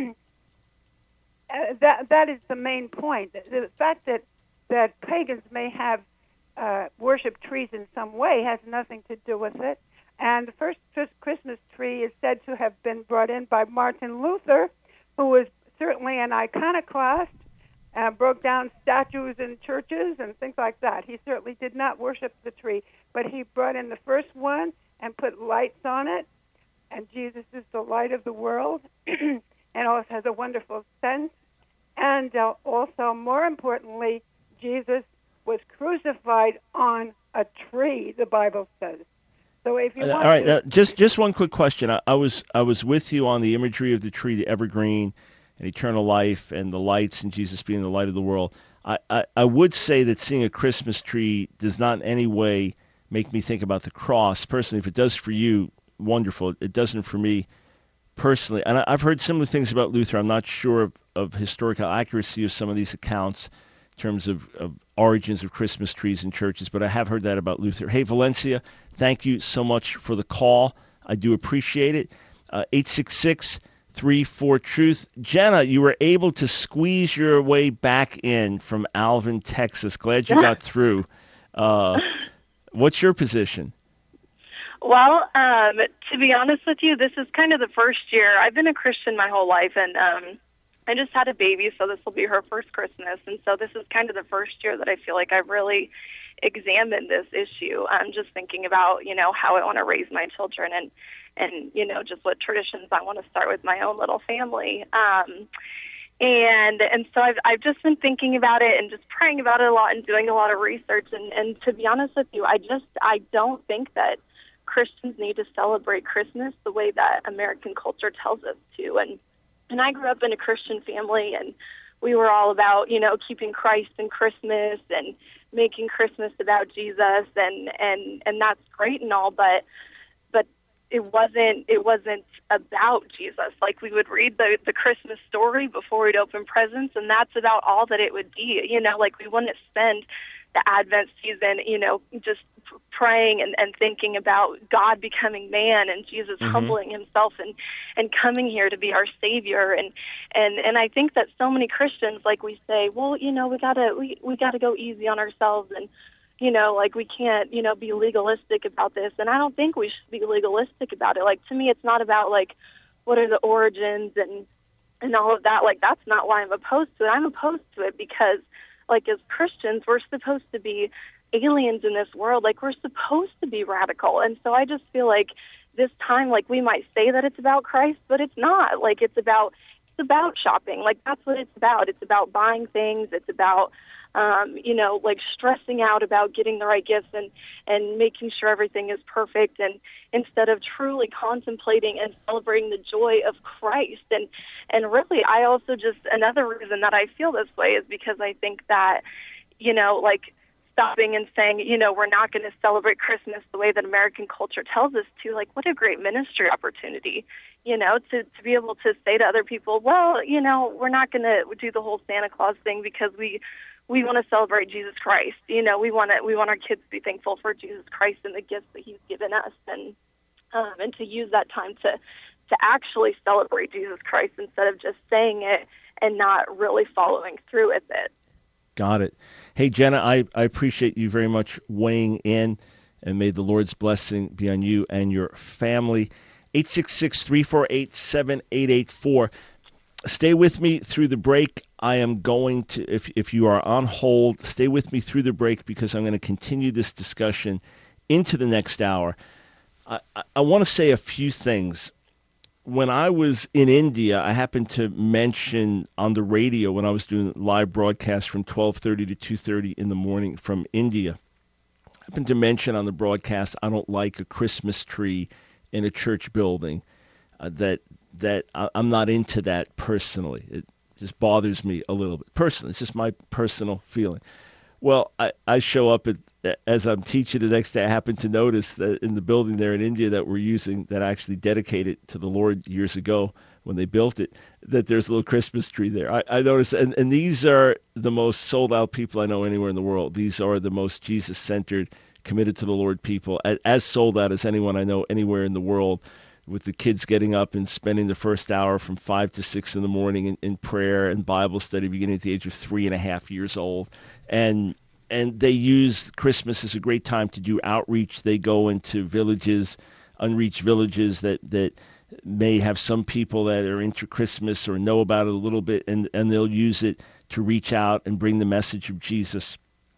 that that is the main point. The fact that, that pagans may have uh, worship trees in some way has nothing to do with it. And the first Christmas tree is said to have been brought in by Martin Luther, who was certainly an iconoclast, uh, broke down statues in churches and things like that. He certainly did not worship the tree, but he brought in the first one and put lights on it, and Jesus is the light of the world, and also has a wonderful scent. And uh, also, more importantly, Jesus was crucified on a tree, the Bible says. So if you Uh, want all right, to... uh, just just one quick question. I, I was I was with you on the imagery of the tree, the evergreen, and eternal life, and the lights, and Jesus being the light of the world. I, I, I would say that seeing a Christmas tree does not in any way make me think about the cross. Personally, if it does for you, wonderful. It doesn't for me personally. And I, I've heard similar things about Luther. I'm not sure of, of historical accuracy of some of these accounts in terms of, of origins of Christmas trees in churches, but I have heard that about Luther. Hey, Valencia, thank you so much for the call. I do appreciate it. Uh, eight six six, three four, truth. Jenna, you were able to squeeze your way back in from Alvin, Texas. Glad you got through. Uh, what's your position? Well, um, to be honest with you, this is kind of the first year. I've been a Christian my whole life, and um, I just had a baby, so this will be her first Christmas. And so this is kind of the first year that I feel like I've really examined this issue. I'm just thinking about, you know, how I want to raise my children and, and you know, just what traditions I want to start with my own little family. Um, and and so I've, I've just been thinking about it and just praying about it a lot and doing a lot of research. And, and to be honest with you, I just I don't think that Christians need to celebrate Christmas the way that American culture tells us to. And and I grew up in a Christian family, and we were all about, you know, keeping Christ and Christmas and making Christmas about Jesus, and, and, and that's great and all, but but it wasn't it wasn't about Jesus. Like, we would read the, the Christmas story before we'd open presents, and that's about all that it would be. You know, like, we wouldn't spend the Advent season, you know, just praying and, and thinking about God becoming man and Jesus mm-hmm. humbling himself and, and coming here to be our Savior. And, and, and I think that so many Christians, like, we say, well, you know, we gotta, we, we gotta go easy on ourselves, and, you know, like, we can't, you know, be legalistic about this. And I don't think we should be legalistic about it. Like, to me, it's not about, like, what are the origins and, and all of that. Like, that's not why I'm opposed to it. I'm opposed to it because, like, as Christians, we're supposed to be aliens in this world. Like, we're supposed to be radical. And so I just feel like this time, like, we might say that it's about Christ, but it's not. Like, it's about, it's about shopping. Like, that's what it's about. It's about buying things. It's about, um, you know, like, stressing out about getting the right gifts and, and making sure everything is perfect, and instead of truly contemplating and celebrating the joy of Christ. And, and really, I also just, another reason that I feel this way is because I think that, you know, like, stopping and saying, you know, we're not going to celebrate Christmas the way that American culture tells us to, like, what a great ministry opportunity, you know, to, to be able to say to other people, well, you know, we're not going to do the whole Santa Claus thing because we, we want to celebrate Jesus Christ. You know, we want to, we want our kids to be thankful for Jesus Christ and the gifts that he's given us, and, um, and to use that time to, to actually celebrate Jesus Christ instead of just saying it and not really following through with it. Got it. Hey, Jenna, I, I appreciate you very much weighing in, and may the Lord's blessing be on you and your family. eight six six, three four eight, seven eight eight four. Stay with me through the break. I am going to, if, if you are on hold, stay with me through the break because I'm going to continue this discussion into the next hour. I, I, I want to say a few things. When I was in India, I happened to mention on the radio when I was doing live broadcasts from twelve thirty to two thirty in the morning from India, I happened to mention on the broadcast I don't like a Christmas tree in a church building, uh, that that I, I'm not into that personally. It just bothers me a little bit. Personally, it's just my personal feeling. Well, I, I show up at, as I'm teaching the next day, I happen to notice that in the building there in India that we're using, that I actually dedicated to the Lord years ago when they built it, that there's a little Christmas tree there. I, I noticed, and, and these are the most sold-out people I know anywhere in the world. These are the most Jesus-centered, committed to the Lord people, as, as sold out as anyone I know anywhere in the world, with the kids getting up and spending the first hour from five to six in the morning in, in prayer and Bible study beginning at the age of three and a half years old. And and they use Christmas as a great time to do outreach. They go into villages, unreached villages that, that may have some people that are into Christmas or know about it a little bit, and, and they'll use it to reach out and bring the message of Jesus.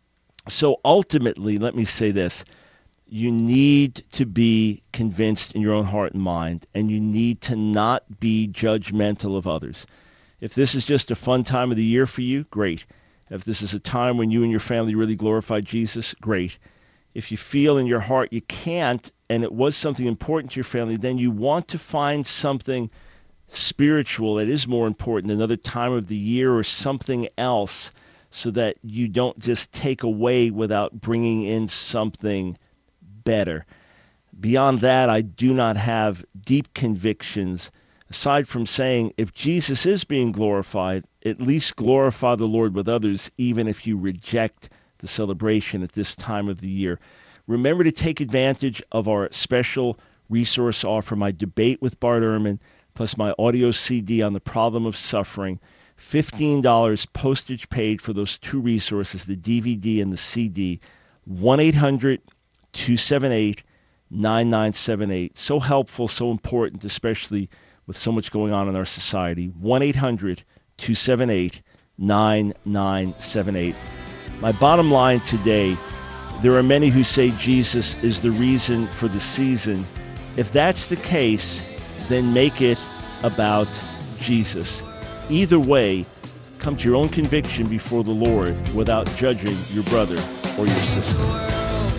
So ultimately, let me say this. You need to be convinced in your own heart and mind, and you need to not be judgmental of others. If this is just a fun time of the year for you, great. If this is a time when you and your family really glorify Jesus, great. If you feel in your heart you can't, and it was something important to your family, then you want to find something spiritual that is more important, another time of the year or something else, so that you don't just take away without bringing in something better. Beyond that, I do not have deep convictions, aside from saying if Jesus is being glorified, at least glorify the Lord with others, even if you reject the celebration at this time of the year. Remember to take advantage of our special resource offer, my debate with Bart Ehrman, plus my audio C D on the problem of suffering. fifteen dollars postage paid for those two resources, the D V D and the C D. one eight hundred two seven eight nine nine seven eight. So helpful, so important, especially with so much going on in our society. one eight hundred two seven eight nine nine seven eight. My bottom line today, there are many who say Jesus is the reason for the season. If that's the case, then make it about Jesus. Either way, come to your own conviction before the Lord without judging your brother or your sister.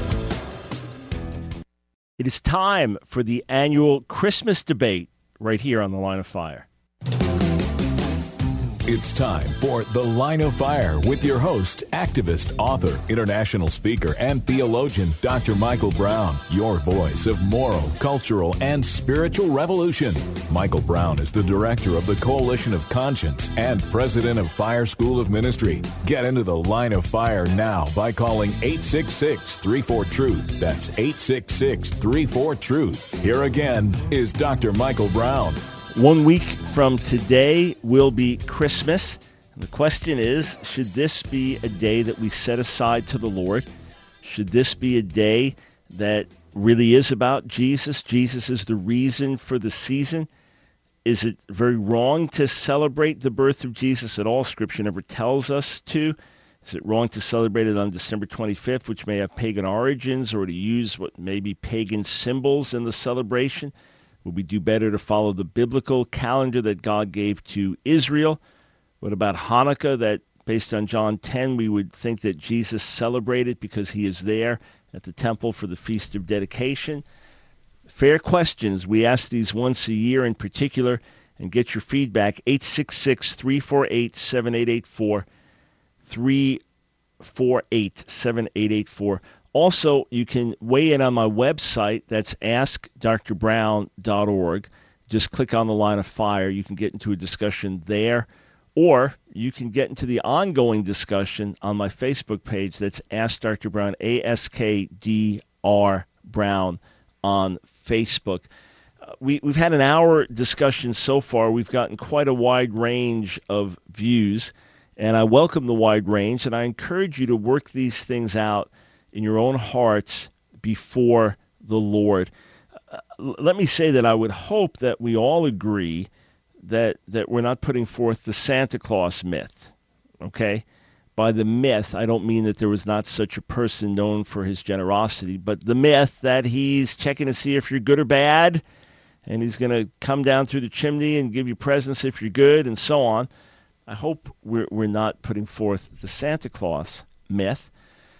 It is time for the annual Christmas debate right here on The Line of Fire. It's time for The Line of Fire with your host, activist, author, international speaker, and theologian, Doctor Michael Brown, your voice of moral, cultural, and spiritual revolution. Michael Brown is the director of the Coalition of Conscience and president of Fire School of Ministry. Get into The Line of Fire now by calling eight six six, three four, truth. That's eight six six, three four, truth. Here again is Doctor Michael Brown. One week from today will be Christmas. And the question is, should this be a day that we set aside to the Lord? Should this be a day that really is about Jesus? Jesus is the reason for the season. Is it very wrong to celebrate the birth of Jesus at all? Scripture never tells us to. Is it wrong to celebrate it on December twenty-fifth, which may have pagan origins, or to use what may be pagan symbols in the celebration? Would we do better to follow the biblical calendar that God gave to Israel? What about Hanukkah, that based on John ten, we would think that Jesus celebrated because he is there at the temple for the Feast of Dedication? Fair questions. We ask these once a year in particular, and get your feedback. eight six six, three four eight, seven eight eight four, three four eight, seven eight eight four. Also, you can weigh in on my website. That's ask dr brown dot org. Just click on the Line of Fire. You can get into a discussion there, or you can get into the ongoing discussion on my Facebook page. That's Ask Doctor Brown, A S K D R Brown on Facebook. Uh, we, we've had an hour discussion so far. We've gotten quite a wide range of views, and I welcome the wide range, and I encourage you to work these things out in your own hearts before the Lord. Uh, let me say that I would hope that we all agree that that we're not putting forth the Santa Claus myth, okay? By the myth, I don't mean that there was not such a person known for his generosity, but the myth that he's checking to see if you're good or bad, and he's going to come down through the chimney and give you presents if you're good, and so on. I hope we're we're not putting forth the Santa Claus myth.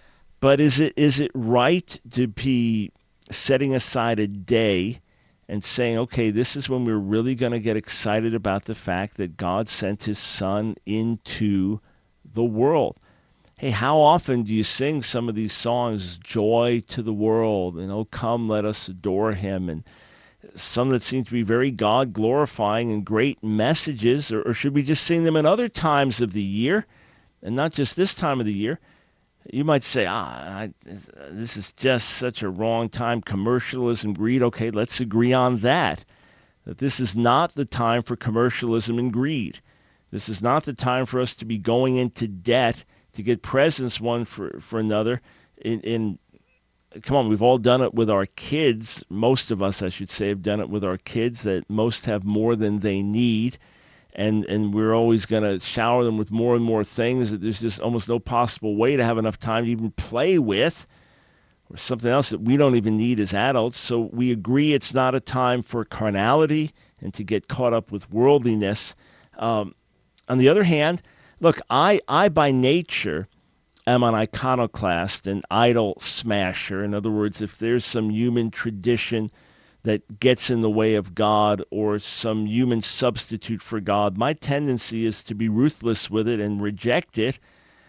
But is it is it right to be setting aside a day and saying, okay, this is when we're really going to get excited about the fact that God sent his son into the world? Hey, how often do you sing some of these songs, Joy to the World, and Oh, come, let us adore him, and some that seem to be very God-glorifying and great messages, or, or should we just sing them in other times of the year and not just this time of the year? You might say, ah, I, this is just such a wrong time, commercialism, greed. Okay, let's agree on that, that this is not the time for commercialism and greed. This is not the time for us to be going into debt to get presents one for, for another. In, in Come on, we've all done it with our kids. Most of us, I should say, have done it with our kids, that most have more than they need. And and we're always going to shower them with more and more things that there's just almost no possible way to have enough time to even play with, or something else that we don't even need as adults. So we agree it's not a time for carnality and to get caught up with worldliness. Um, on the other hand, look, I, I by nature am an iconoclast, an idol smasher. In other words, if there's some human tradition that gets in the way of God, or some human substitute for God, my tendency is to be ruthless with it and reject it.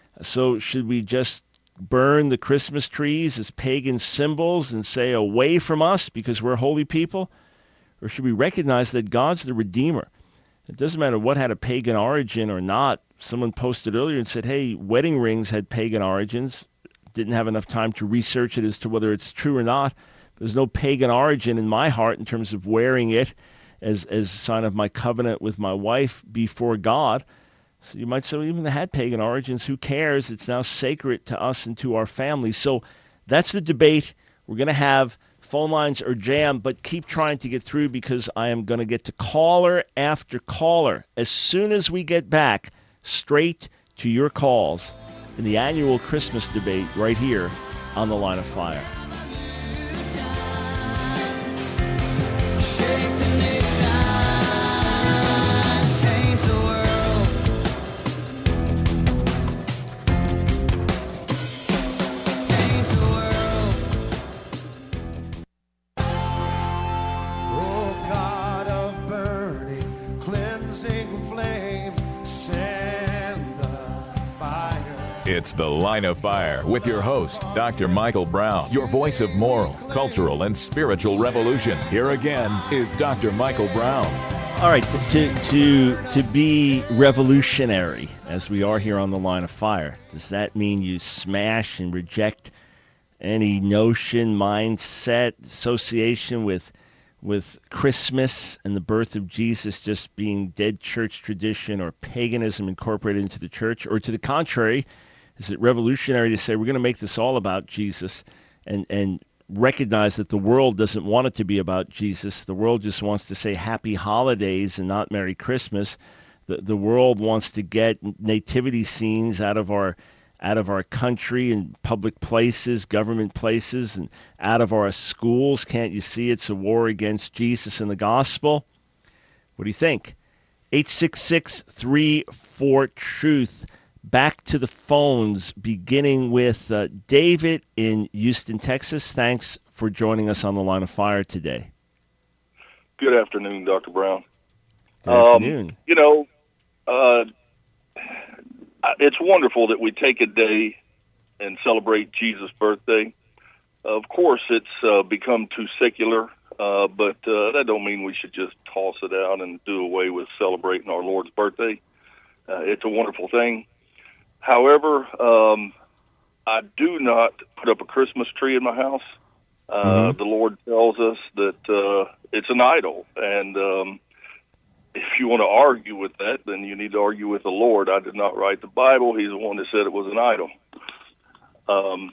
So should we just burn the Christmas trees as pagan symbols and say, away from us because we're holy people? Or should we recognize that God's the Redeemer? It doesn't matter what had a pagan origin or not. Someone posted earlier and said, hey, wedding rings had pagan origins. Didn't have enough time to research it as to whether it's true or not. There's no pagan origin in my heart in terms of wearing it as, as a sign of my covenant with my wife before God. So you might say, well, even if it had pagan origins, who cares? It's now sacred to us and to our family. So that's the debate. We're going to have phone lines are jammed, but keep trying to get through, because I am going to get to caller after caller as soon as we get back, straight to your calls in the annual Christmas debate right here on The Line of Fire. Oh God of burning, cleansing flame, send It's The Line of Fire with your host, Doctor Michael Brown, your voice of moral, cultural, and spiritual revolution. Here again is Doctor Michael Brown. All right, to, to to to be revolutionary, as we are here on The Line of Fire, does that mean you smash and reject any notion, mindset, association with with Christmas and the birth of Jesus just being dead church tradition or paganism incorporated into the church? Or to the contrary, is it revolutionary to say we're going to make this all about Jesus and, and recognize that the world doesn't want it to be about Jesus? The world just wants to say happy holidays and not Merry Christmas. The, the world wants to get nativity scenes out of our out of our country and public places, government places, and out of our schools. Can't you see it's a war against Jesus and the gospel? What do you think? eight six six, three four, truth. Back to the phones, beginning with uh, David in Houston, Texas. Thanks for joining us on The Line of Fire today. Good afternoon, Doctor Brown. Good afternoon. Um, you know, uh, it's wonderful that we take a day and celebrate Jesus' birthday. Of course, it's uh, become too secular, uh, but uh, that don't mean we should just toss it out and do away with celebrating our Lord's birthday. Uh, it's a wonderful thing. However, um, I do not put up a Christmas tree in my house. Uh, mm-hmm. The Lord tells us that uh, it's an idol, and um, if you want to argue with that, then you need to argue with the Lord. I did not write the Bible. He's the one that said it was an idol. Um,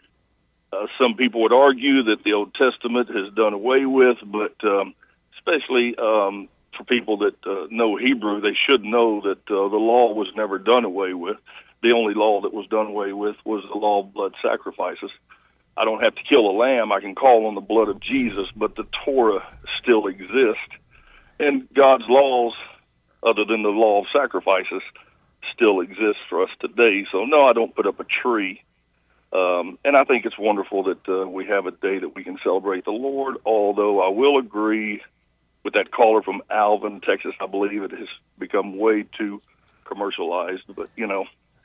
uh, some people would argue that the Old Testament has done away with, but um, especially um, for people that uh, know Hebrew, they should know that uh, the law was never done away with. The only law that was done away with was the law of blood sacrifices. I don't have to kill a lamb. I can call on the blood of Jesus, but the Torah still exists. And God's laws, other than the law of sacrifices, still exist for us today. So, no, I don't put up a tree. Um, and I think it's wonderful that uh, we have a day that we can celebrate the Lord, although I will agree with that caller from Alvin, Texas. I believe it has become way too commercialized. But, you know,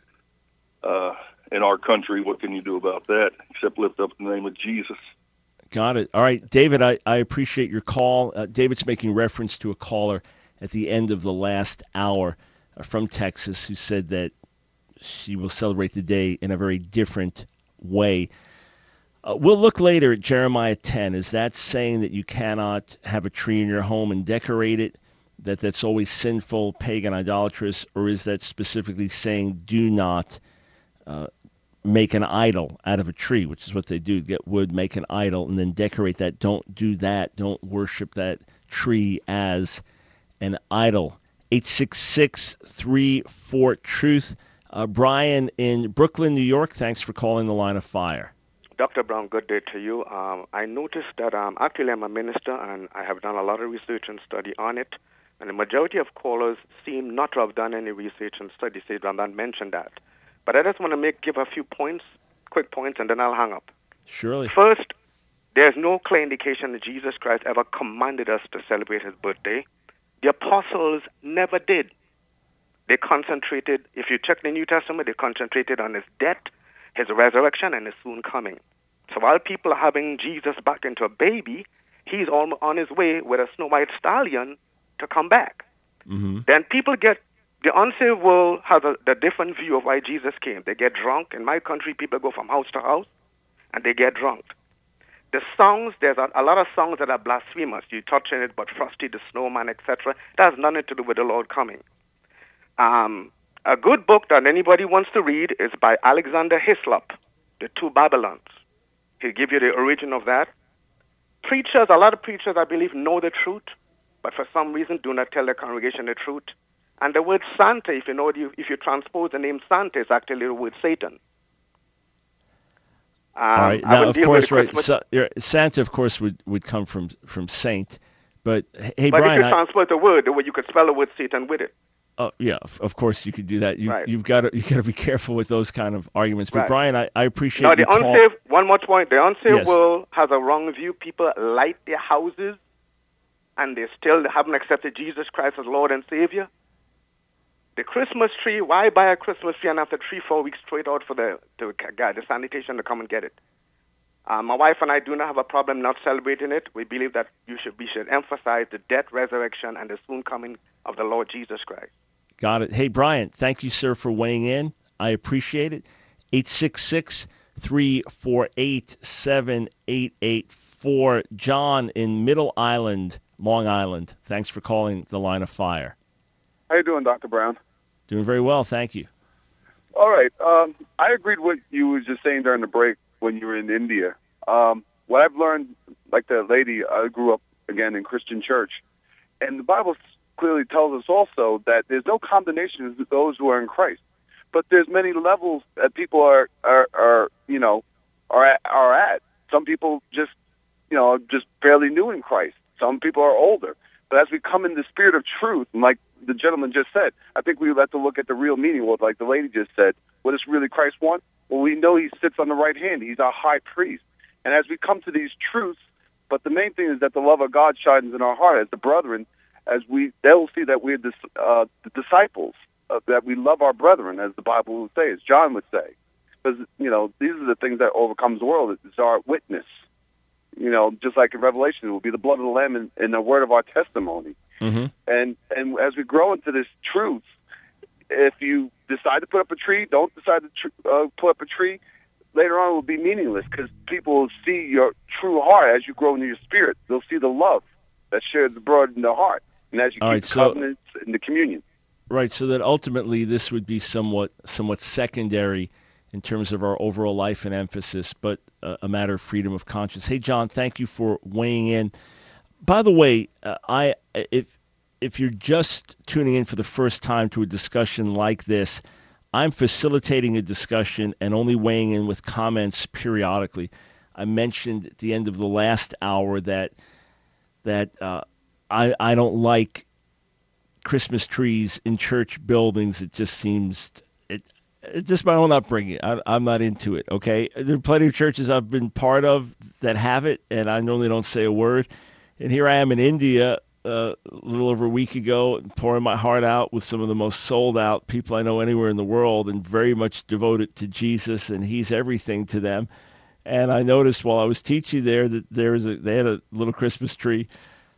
uh, in our country, what can you do about that except lift up the name of Jesus? Got it. All right, David, I, I appreciate your call. Uh, David's making reference to a caller at the end of the last hour uh, from Texas who said that she will celebrate the day in a very different way. Uh, we'll look later at Jeremiah ten. Is that saying that you cannot have a tree in your home and decorate it, that that's always sinful, pagan, idolatrous, or is that specifically saying do not uh, make an idol out of a tree, which is what they do, get wood, make an idol, and then decorate that? Don't do that. Don't worship that tree as an idol. eight six six, three four, truth. Uh, Brian in Brooklyn, New York, thanks for calling The Line of Fire. Doctor Brown, good day to you. Um, I noticed that um, actually I'm a minister, and I have done a lot of research and study on it, and the majority of callers seem not to have done any research and study, so I'm not mentioned that. But I just want to make give a few points, quick points, and then I'll hang up. Surely. First, there's no clear indication that Jesus Christ ever commanded us to celebrate his birthday. The apostles never did. They concentrated, if you check the New Testament, they concentrated on his death, his resurrection, and his soon coming. So while people are having Jesus back into a baby, he's on his way with a snow white stallion to come back. Mm-hmm. Then people get, the unsaved world has a the different view of why Jesus came. They get drunk. In my country, people go from house to house, and they get drunk. The songs, there's a, a lot of songs that are blasphemous. You touch on it, but Frosty the Snowman, et cetera. That has nothing to do with the Lord coming. Um, a good book that anybody wants to read is by Alexander Hislop, The Two Babylons. He'll give you the origin of that. Preachers, a lot of preachers, I believe, know the truth, but for some reason do not tell the congregation the truth. And the word Santa, if you know, if you transpose the name Santa, is actually the word Satan. Um, All right. Now, of course, right. So, Santa, of course, would, would come from from saint. But hey, but Brian, if you transpose the word, the way you could spell the word Satan with it. Oh yeah, of, of course you could do that. You, right. You've got to you got to be careful with those kind of arguments. But right. Brian, I, I appreciate. No, the your unsaved. Call. One more point. The unsaved yes. world has a wrong view. People light their houses, and they still haven't accepted Jesus Christ as Lord and Savior. The Christmas tree, why buy a Christmas tree and after three, four weeks straight out for the, the guy, the sanitation to come and get it? Uh, my wife and I do not have a problem not celebrating it. We believe that you should, we should emphasize the death, resurrection, and the soon coming of the Lord Jesus Christ. Got it. Hey, Brian, thank you, sir, for weighing in. I appreciate it. eight six six, three four eight, seven eight eight four. John in Middle Island, Long Island. Thanks for calling the Line of Fire. How you doing, Doctor Brown? Doing very well, thank you. All right. Um, I agreed with what you were just saying during the break when you were in India. Um, what I've learned, like the lady, I grew up, again, in Christian church, and the Bible clearly tells us also that there's no condemnation to those who are in Christ. But there's many levels that people are, are, are you know, are at, are at. Some people just, you know, are just fairly new in Christ. Some people are older. But as we come in the spirit of truth, and like the gentleman just said, I think we have to look at the real meaning. What, like the lady just said, what does really Christ want? Well, we know he sits on the right hand. He's our high priest. And as we come to these truths, but the main thing is that the love of God shines in our heart as the brethren, as we, they'll see that we're dis, uh, the disciples, uh, that we love our brethren, as the Bible would say, as John would say. Because, you know, these are the things that overcomes the world. It's our witness. You know, just like in Revelation, it will be the blood of the Lamb and, and the word of our testimony. Mm-hmm. And and as we grow into this truth, if you decide to put up a tree, don't decide to tr- uh, put up a tree, later on it will be meaningless because people will see your true heart as you grow into your spirit. They'll see the love that shares abroad in the heart. And as you All keep right, the so- covenants and the communion. Right, so that ultimately this would be somewhat somewhat secondary in terms of our overall life and emphasis, but uh, a matter of freedom of conscience. Hey, John, thank you for weighing in. By the way, uh, I if if you're just tuning in for the first time to a discussion like this, I'm facilitating a discussion and only weighing in with comments periodically. I mentioned at the end of the last hour that that uh, I I don't like Christmas trees in church buildings. It just seems it, it just my own upbringing. I, I'm not into it. Okay, there are plenty of churches I've been part of that have it, and I normally don't say a word. And here I am in India uh, a little over a week ago, pouring my heart out with some of the most sold out people I know anywhere in the world, and very much devoted to Jesus, and He's everything to them. And I noticed while I was teaching there that there was a they had a little Christmas tree.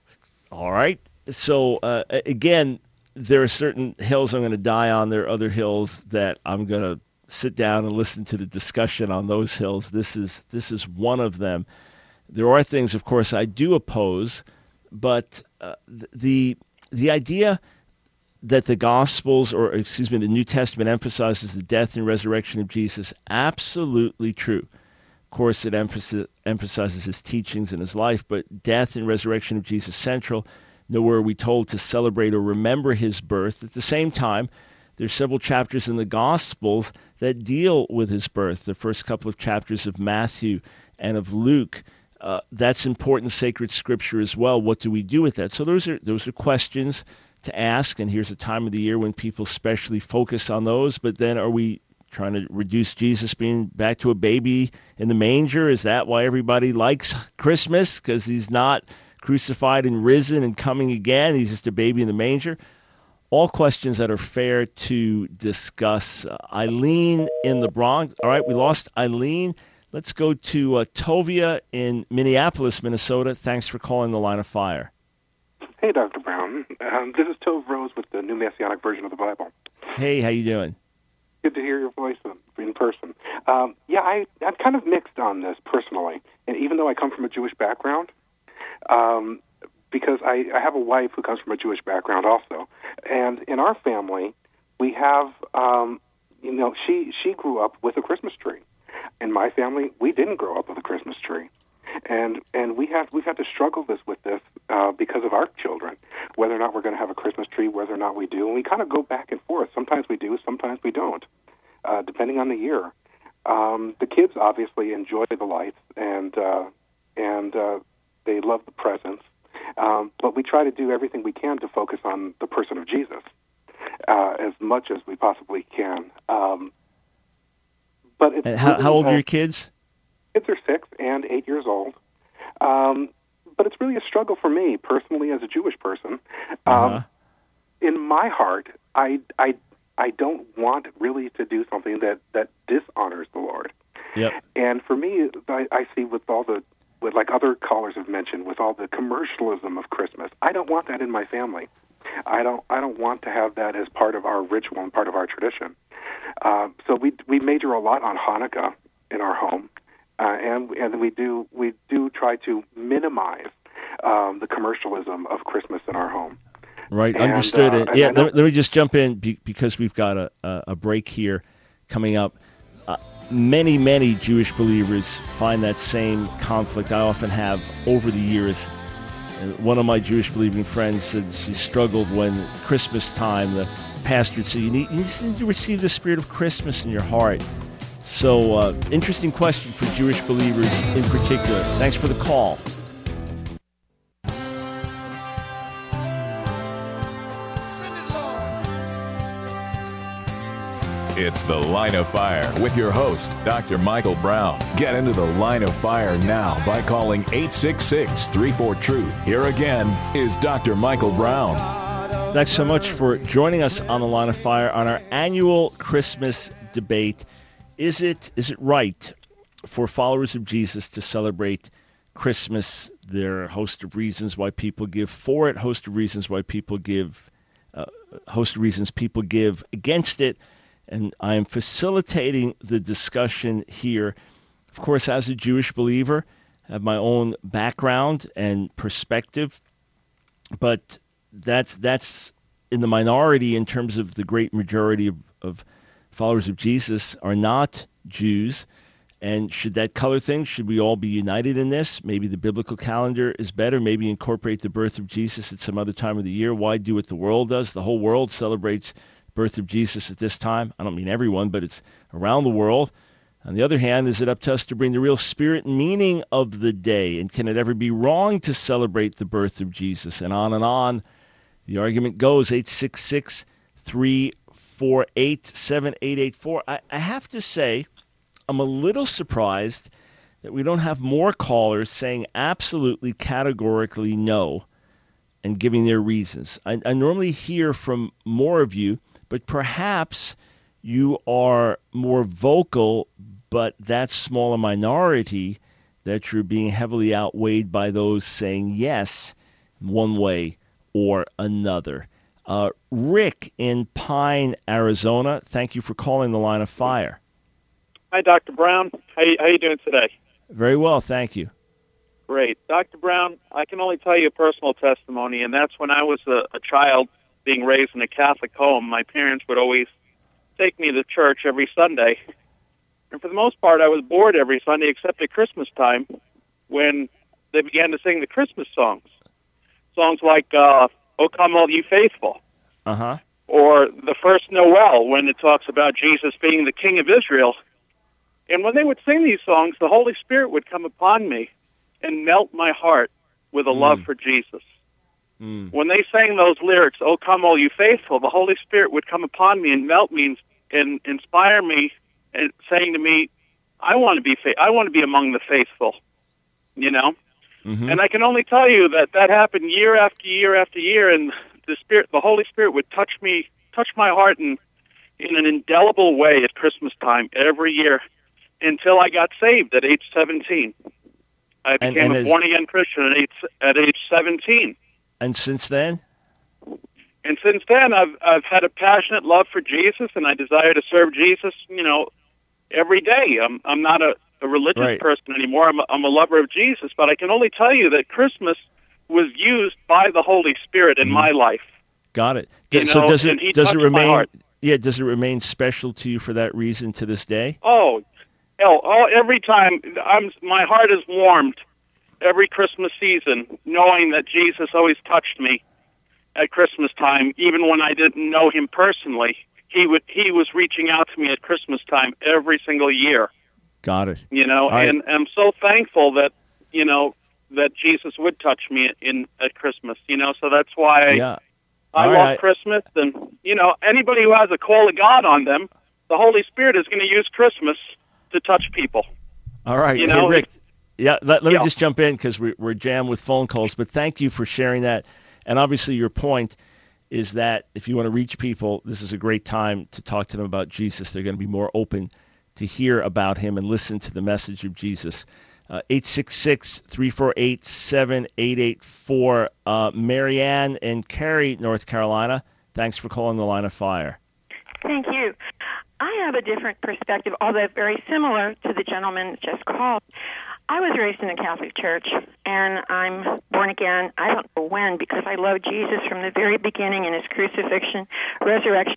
All right. So, uh, again, there are certain hills I'm going to die on. There are other hills that I'm going to sit down and listen to the discussion on those hills. This is this is one of them. There are things, of course, I do oppose, but uh, the the idea that the Gospels, or excuse me, the New Testament emphasizes the death and resurrection of Jesus, absolutely true. Of course, it emphasizes his teachings and his life, but death and resurrection of Jesus central. Nowhere are we told to celebrate or remember his birth. At the same time, there's several chapters in the Gospels that deal with his birth. The first couple of chapters of Matthew and of Luke. Uh, that's important sacred scripture as well. What do we do with that? So those are those are questions to ask, and here's a time of the year when people especially focus on those. But then are we trying to reduce Jesus being back to a baby in the manger? Is that why everybody likes Christmas? Because he's not crucified and risen and coming again. He's just a baby in the manger. All questions that are fair to discuss. Uh, Eileen in the Bronx. All right, we lost Eileen. Let's go to uh, Tovia in Minneapolis, Minnesota. Thanks for calling the Line of Fire. Hey, Doctor Brown. Um, this is Tove Rose with the New Messianic Version of the Bible. Hey, how you doing? Good to hear your voice in person. Um, yeah, I, I'm kind of mixed on this personally, and even though I come from a Jewish background, um, because I, I have a wife who comes from a Jewish background also, and in our family, we have, um, you know, she she grew up with a Christmas tree. In my family, we didn't grow up with a Christmas tree, and and we have we've had to struggle this with this uh, because of our children, whether or not we're going to have a Christmas tree, whether or not we do, and we kind of go back and forth. Sometimes we do, sometimes we don't, uh, depending on the year. Um, the kids obviously enjoy the lights and uh, and uh, they love the presents, um, but we try to do everything we can to focus on the person of Jesus uh, as much as we possibly can. Um, but it's and how, really, how old uh, are your kids? Kids are six and eight years old. Um, but it's really a struggle for me personally as a Jewish person. Um, Uh-huh. In my heart, I, I, I don't want really to do something that, that dishonors the Lord. Yep. And for me, I, I see with all the, with like other callers have mentioned, with all the commercialism of Christmas, I don't want that in my family. I don't I don't want to have that as part of our ritual and part of our tradition. Uh, so we we major a lot on Hanukkah in our home, uh, and and we do we do try to minimize um, the commercialism of Christmas in our home. Right, and, understood. Uh, it. Yeah, and let, let me just jump in be, because we've got a, a, a break here coming up. Uh, many, many Jewish believers find that same conflict I often have over the years. And one of my Jewish believing friends said she struggled when Christmas time, the pastor would say, you need, you need to receive the spirit of Christmas in your heart. So, uh, interesting question for Jewish believers in particular. Thanks for the call. It's The Line of Fire with your host, Doctor Michael Brown. Get into The Line of Fire now by calling eight six six, three four, truth. Here again is Doctor Michael Brown. Thanks so much for joining us on The Line of Fire on our annual Christmas debate. Is it is it right for followers of Jesus to celebrate Christmas? There are a host of reasons why people give for it, a host of reasons why people give, uh, a host of reasons people give against it. And I am facilitating the discussion here. Of course, as a Jewish believer, I have my own background and perspective, but that's that's in the minority in terms of the great majority of, of followers of Jesus are not Jews. And should that color things? Should we all be united in this? Maybe the biblical calendar is better. Maybe incorporate the birth of Jesus at some other time of the year. Why do what the world does? The whole world celebrates birth of Jesus at this time. I don't mean everyone, but it's around the world. On the other hand, is it up to us to bring the real spirit and meaning of the day? And can it ever be wrong to celebrate the birth of Jesus? And on and on. The argument goes, eight six six, three four eight, seven eight eight four. I, I have to say, I'm a little surprised that we don't have more callers saying absolutely categorically no and giving their reasons. I, I normally hear from more of you, but perhaps you are more vocal, but that small a minority that you're being heavily outweighed by those saying yes one way or another. Uh, Rick in Pine, Arizona, thank you for calling The Line of Fire. Hi, Doctor Brown. How you, how you doing today? Very well, thank you. Great. Doctor Brown, I can only tell you a personal testimony, and that's when I was a, a child being raised in a Catholic home. My parents would always take me to church every Sunday. And for the most part, I was bored every Sunday except at Christmas time when they began to sing the Christmas songs. Songs like, uh, O Come All You Faithful. Uh-huh. Or the first Noel, when it talks about Jesus being the King of Israel. And when they would sing these songs, the Holy Spirit would come upon me and melt my heart with a mm. love for Jesus. Mm. When they sang those lyrics, "O come all you faithful," the Holy Spirit would come upon me and melt me and inspire me, and saying to me, "I want to be fa- I want to be among the faithful," you know. Mm-hmm. And I can only tell you that that happened year after year after year, and the Spirit, the Holy Spirit, would touch me, touch my heart in in an indelible way at Christmas time every year, until I got saved at age seventeen. I became and, and a as, born-again Christian at age, at age seventeen. And since then? And since then, I've I've had a passionate love for Jesus, and I desire to serve Jesus, you know, every day. I'm I'm not a, a religious right. person anymore. I'm a, I'm a lover of Jesus, but I can only tell you that Christmas was used by the Holy Spirit in mm-hmm. my life. Got it. You so know, does it and he does it touched my remain? heart. Yeah, does it remain special to you for that reason to this day? Oh, hell, oh, every time I'm my heart is warmed every Christmas season, knowing that Jesus always touched me at Christmas time, even when I didn't know him personally. He would he was reaching out to me at Christmas time every single year. Got it. You know, right. and I'm so thankful that you know that Jesus would touch me in at Christmas. You know, so that's why yeah. I All love right. Christmas. And you know, anybody who has a call of God on them, the Holy Spirit is going to use Christmas to touch people. All right, you know, hey, Rick. Yeah, let, let yeah. me just jump in because we, we're jammed with phone calls, but thank you for sharing that. And obviously your point, is that if you want to reach people, this is a great time to talk to them about Jesus. They're going to be more open to hear about him and listen to the message of Jesus. Uh, eight six six, three four eight, seven eight eight four. Uh, Marianne in Cary, North Carolina, thanks for calling the Line of Fire. Thank you. I have a different perspective, although very similar to the gentleman that just called. I was raised in the Catholic Church, and I'm born again. I don't know when, because I love Jesus from the very beginning in his crucifixion, resurrection.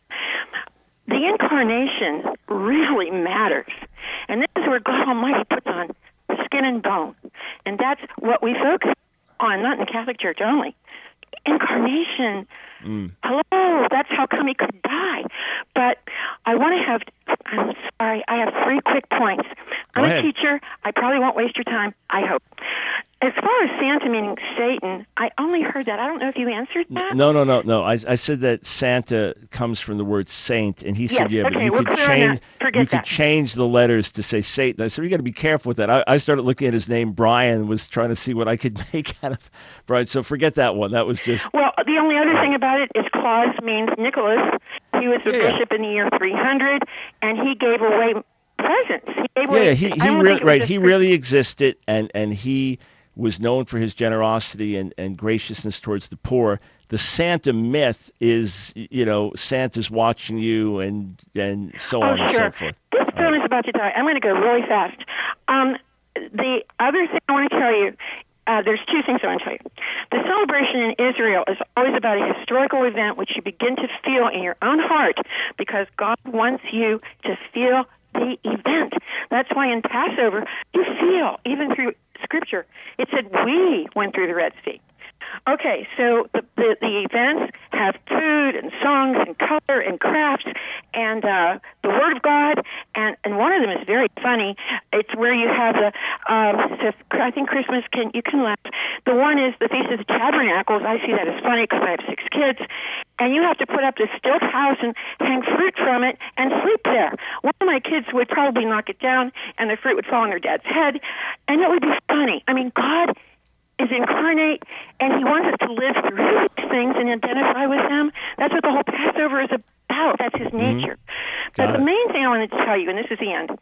The incarnation really matters. And this is where God Almighty puts on skin and bone. And that's what we focus on, not in the Catholic Church only. Incarnation. Mm. Hello, that's how come he could die. But I want to have, I'm sorry, I have three quick points. I'm a teacher. I probably won't waste your time, I hope. As far as Santa meaning Satan, I only heard that. I don't know if you answered that. No, no, no, no. I, I said that Santa comes from the word saint, and he yes, said, yeah, okay, but you we're could clear change on that. Forget you that. could change the letters to say Satan. I said, you got to be careful with that. I, I started looking at his name, Brian, was trying to see what I could make out of Brian. So forget that one. That was just... Well, the only other thing about it is Claus means Nicholas. He was the Yeah. bishop in the year three hundred, and he gave away presents. He gave Yeah, away, he, I he don't really, think it was right, just he for- really existed, and, and he was known for his generosity and, and graciousness towards the poor. The Santa myth is, you know, Santa's watching you and and so Oh, on and sure. so forth. This film is about to die. I'm going to go really fast. Um, the other thing I want to tell you, uh, there's two things I want to tell you. The celebration in Israel is always about a historical event which you begin to feel in your own heart because God wants you to feel the event. That's why in Passover, you feel, even through Scripture, it said we went through the Red Sea. Okay, so the, the, the events have food and songs and color and crafts and uh, the Word of God, and, and one of them is very funny. It's where you have the, um, so I think Christmas, can you can laugh. The one is the Feast of the Tabernacles. I see that as funny because I have six kids. And you have to put up this stilt house and hang fruit from it and sleep there. One of my kids would probably knock it down, and the fruit would fall on their dad's head, and it would be funny. I mean, God is incarnate, and he wants us to live through these things and identify with them. That's what the whole Passover is about. That's his nature. Mm-hmm. But Got the it. main thing I wanted to tell you, and this is the end,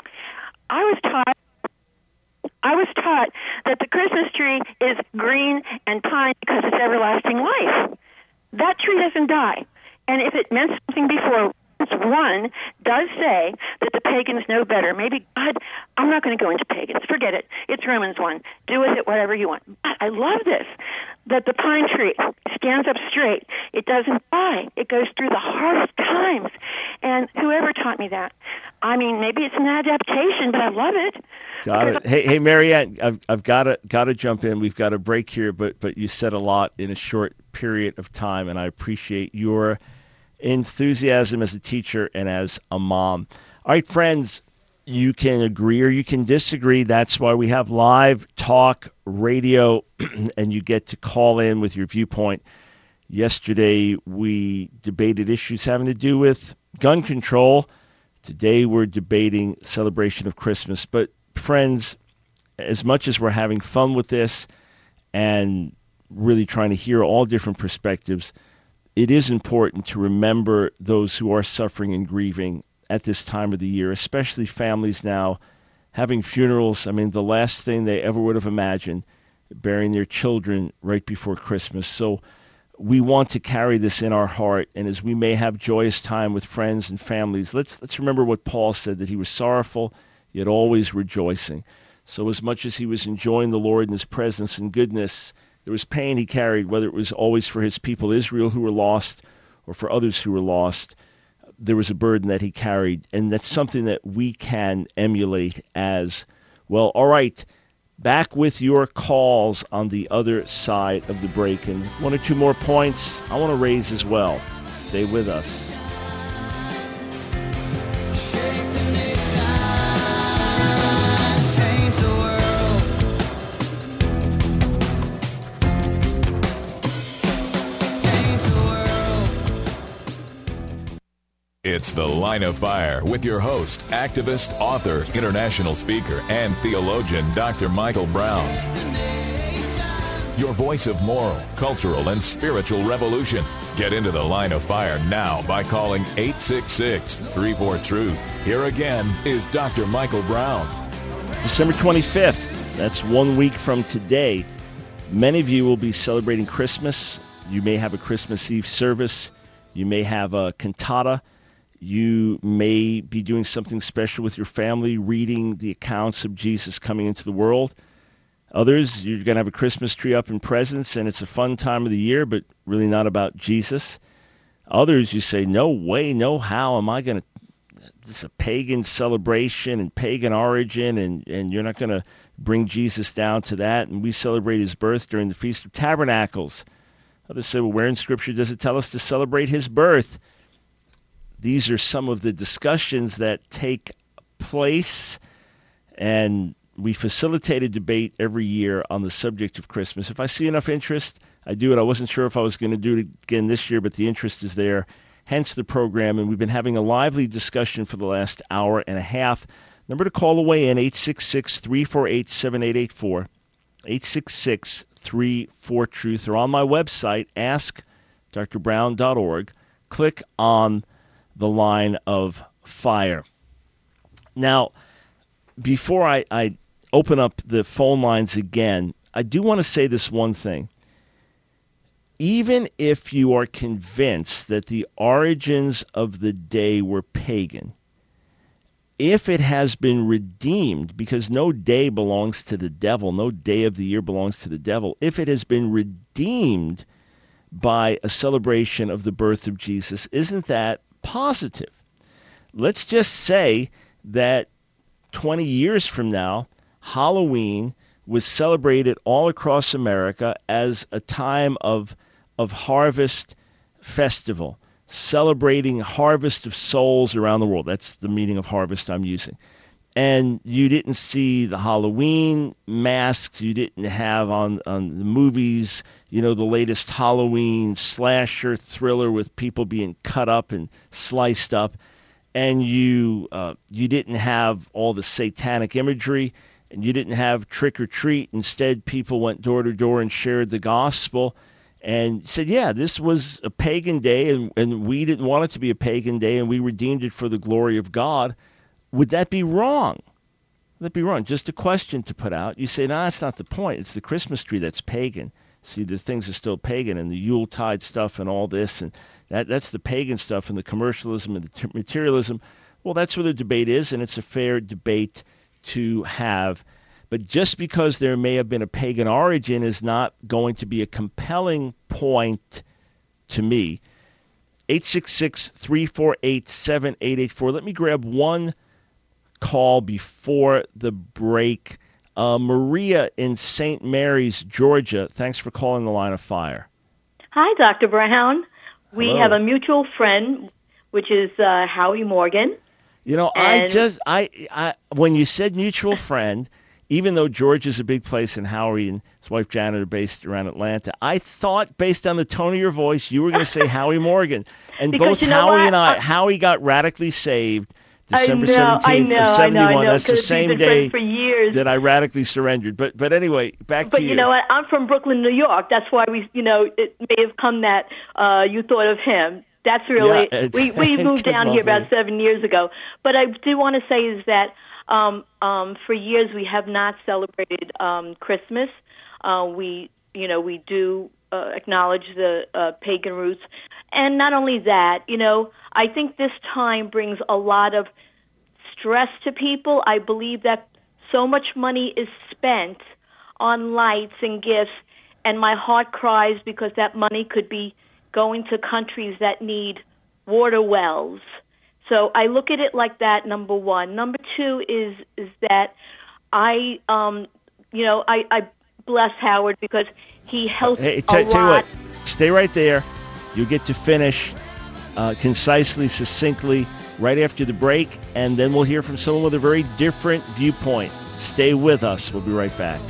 I was taught I was taught that the Christmas tree is green and pine because it's everlasting life. That tree doesn't die. And if it meant something before, one does say that the pagans know better. Maybe God, I'm not going to go into pagans. Forget it. It's Romans one. Do with it whatever you want. But I love this, that the pine tree stands up straight. It doesn't die. It goes through the hardest times. And whoever taught me that, I mean, maybe it's an adaptation, but I love it. Got it. Hey, hey, Marianne, I've I've got to got to jump in. We've got a break here, but but you said a lot in a short period of time, and I appreciate your enthusiasm as a teacher and as a mom. All right, friends, you can agree or you can disagree. That's why we have live talk radio, and you get to call in with your viewpoint. Yesterday, we debated issues having to do with gun control. Today, we're debating celebration of Christmas. But friends, as much as we're having fun with this and really trying to hear all different perspectives, it is important to remember those who are suffering and grieving at this time of the year, especially families now having funerals. I mean, the last thing they ever would have imagined, burying their children right before Christmas. So we want to carry this in our heart, and as we may have joyous time with friends and families, let's let's remember what Paul said, that he was sorrowful, yet always rejoicing. So as much as he was enjoying the Lord and his presence and goodness, there was pain he carried, whether it was always for his people Israel who were lost or for others who were lost. There was a burden that he carried, and that's something that we can emulate as well. All right, back with your calls on the other side of the break, and one or two more points I want to raise as well. Stay with us. It's The Line of Fire with your host, activist, author, international speaker, and theologian, Doctor Michael Brown. Your voice of moral, cultural, and spiritual revolution. Get into the line of fire now by calling eight six six, three four, truth. Here again is Doctor Michael Brown. December twenty-fifth, that's one week from today. Many of you will be celebrating Christmas. You may have a Christmas Eve service. You may have a cantata. You may be doing something special with your family, reading the accounts of Jesus coming into the world. Others, you're going to have a Christmas tree up and presents, and it's a fun time of the year, but really not about Jesus. Others, you say, no way, no how am I going to, this is a pagan celebration and pagan origin, and, and you're not going to bring Jesus down to that, and we celebrate his birth during the Feast of Tabernacles. Others say, well, where in Scripture does it tell us to celebrate his birth? These are some of the discussions that take place, and we facilitate a debate every year on the subject of Christmas. If I see enough interest, I do it. I wasn't sure if I was going to do it again this year, but the interest is there, hence the program, and we've been having a lively discussion for the last hour and a half. Number to call away in, eight six six, three four eight, seven eight eight four, eight six six, three four, truth, or on my website, ask dr brown dot org. Click on the line of fire. Now, before I, I open up the phone lines again, I do want to say this one thing. Even if you are convinced that the origins of the day were pagan, if it has been redeemed, because no day belongs to the devil, no day of the year belongs to the devil, if it has been redeemed by a celebration of the birth of Jesus, isn't that positive? Let's just say that twenty years from now, Halloween was celebrated all across America as a time of of harvest festival, celebrating harvest of souls around the world. That's the meaning of harvest I'm using. And you didn't see the Halloween masks. You didn't have on, on the movies, you know, the latest Halloween slasher thriller with people being cut up and sliced up. And you uh, you didn't have all the satanic imagery, and you didn't have trick or treat. Instead, people went door to door and shared the gospel and said, yeah, this was a pagan day, and, and we didn't want it to be a pagan day, and we redeemed it for the glory of God. Would that be wrong? Would that be wrong? Just a question to put out. You say, no, nah, that's not the point. It's the Christmas tree that's pagan. See, the things are still pagan, and the Yuletide stuff and all this, and that that's the pagan stuff and the commercialism and the t- materialism. Well, that's where the debate is, and it's a fair debate to have. But just because there may have been a pagan origin is not going to be a compelling point to me. eight six six, three four eight, seven eight eight four. Let me grab one call before the break. Uh, Maria in Saint Mary's, Georgia. Thanks for calling the line of fire. Hi, Doctor Brown. We Hello. have a mutual friend, which is uh, Howie Morgan. You know, And- I just, I, I, when you said mutual friend, even though Georgia's a big place and Howie and his wife Janet are based around Atlanta, I thought based on the tone of your voice, you were going to say Howie Morgan. And Because both you know Howie what? and I, Uh, Howie got radically saved December I know, I seventeenth know, of I know, I seventy-one. know, That's the 'cause we've same been day friends for years. that I radically surrendered. But but anyway, back But to you know what? I'm from Brooklyn, New York. That's why we, you know, it may have come that uh, you thought of him. That's really Yeah, it's- we we moved good down here lovely. about seven years ago. But I do want to say is that um, um, for years we have not celebrated um, Christmas. Uh, we you know we do uh, acknowledge the uh, pagan roots, and not only that, you know, I think this time brings a lot of stress to people. I believe that so much money is spent on lights and gifts, and my heart cries because that money could be going to countries that need water wells. So I look at it like that, number one. Number two is is that I, um, you know, I, I bless Howard because he helped Hey, a tell, lot. tell you what, stay right there. You get to finish uh, concisely, succinctly, right after the break, and then we'll hear from someone with a very different viewpoint. Stay with us. We'll be right back.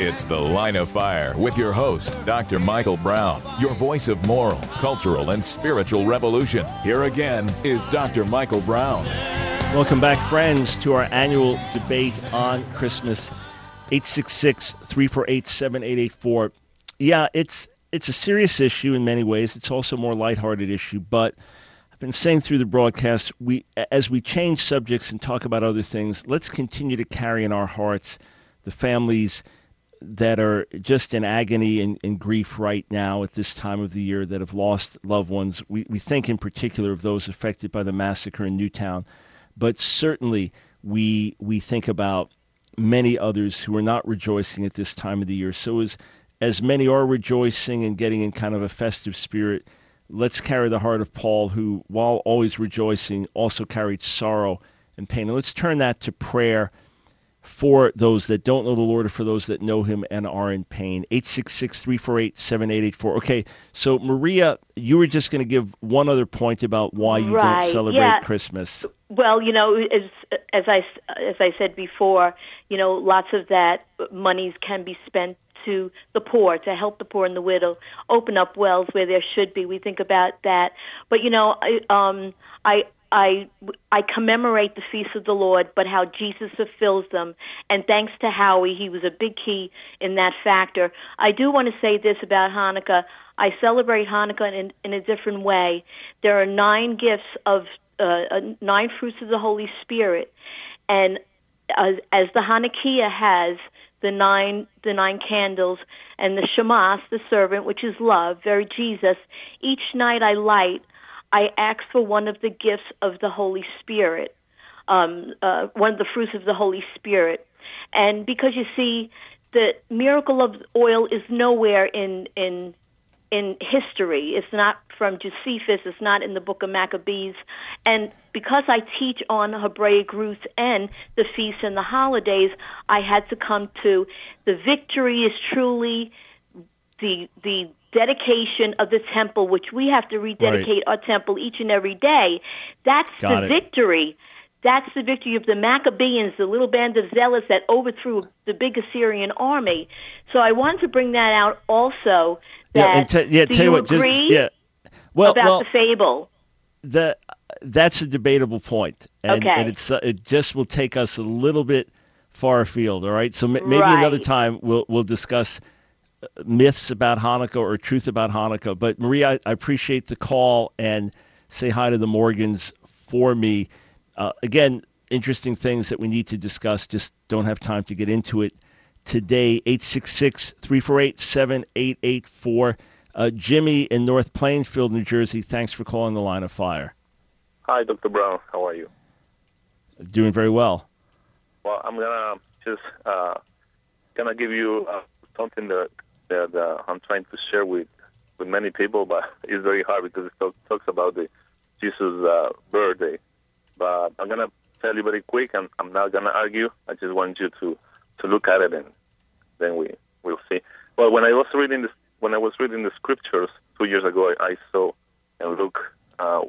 It's The Line of Fire with your host, Doctor Michael Brown, your voice of moral, cultural, and spiritual revolution. Here again is Doctor Michael Brown. Welcome back, friends, to our annual debate on Christmas. eight six six, three four eight, seven eight eight four. Yeah, it's it's a serious issue in many ways. It's also a more lighthearted issue, but I've been saying through the broadcast, we as we change subjects and talk about other things, let's continue to carry in our hearts the families that are just in agony and, and grief right now at this time of the year that have lost loved ones. We, we think in particular of those affected by the massacre in Newtown, but certainly we we think about many others who are not rejoicing at this time of the year. So as, as many are rejoicing and getting in kind of a festive spirit, let's carry the heart of Paul, who, while always rejoicing, also carried sorrow and pain. And let's turn that to prayer for those that don't know the Lord or for those that know him and are in pain. eight six six, three four eight, seven eight eight four. Okay, so Maria, you were just going to give one other point about why you right. don't celebrate yeah. Christmas. Well, you know, as as I as I said before, you know, lots of that monies can be spent to the poor, to help the poor and the widow, open up wells where there should be. We think about that, but you know, I um, I. I, I commemorate the feast of the Lord, but how Jesus fulfills them. And thanks to Howie, he was a big key in that factor. I do want to say this about Hanukkah. I celebrate Hanukkah in, in a different way. There are nine gifts of, uh, nine fruits of the Holy Spirit. And as, as the Hanukkah has the nine, the nine candles, and the Shemash, the servant, which is love, very Jesus, each night I light, I ask for one of the gifts of the Holy Spirit, um, uh, one of the fruits of the Holy Spirit. And because you see, the miracle of oil is nowhere in in in history. It's not from Josephus. It's not in the book of Maccabees. And because I teach on Hebraic roots and the feasts and the holidays, I had to come to the victory is truly the the dedication of the temple, which we have to rededicate right. our temple each and every day. That's Got the it. victory. That's the victory of the Maccabees, the little band of zealots that overthrew the big Assyrian army. So I wanted to bring that out also. That, yeah, and t- yeah, do tell you you what, agree just, yeah. well, about well, the fable? The, that's a debatable point. And, Okay. and it's, uh, it just will take us a little bit far afield, all right? So m- maybe Right. another time we'll we'll discuss myths about Hanukkah or truth about Hanukkah. But Maria, I, I appreciate the call, and say hi to the Morgans for me. Uh, again, interesting things that we need to discuss, just don't have time to get into it today. eight six six, three four eight, seven eight eight four. Uh, Jimmy in North Plainfield, New Jersey, thanks for calling the Line of Fire. Hi, Doctor Brown. How are you? Doing very well. Well, I'm gonna just uh, gonna give you uh, something that that uh, I'm trying to share with, with many people, but it's very hard because it talk, talks about the Jesus' uh, birthday. But I'm gonna tell you very quick, and I'm not gonna argue. I just want you to, to look at it, and then we will see. Well, when I was reading this, when I was reading the scriptures two years ago, I saw in Luke uh,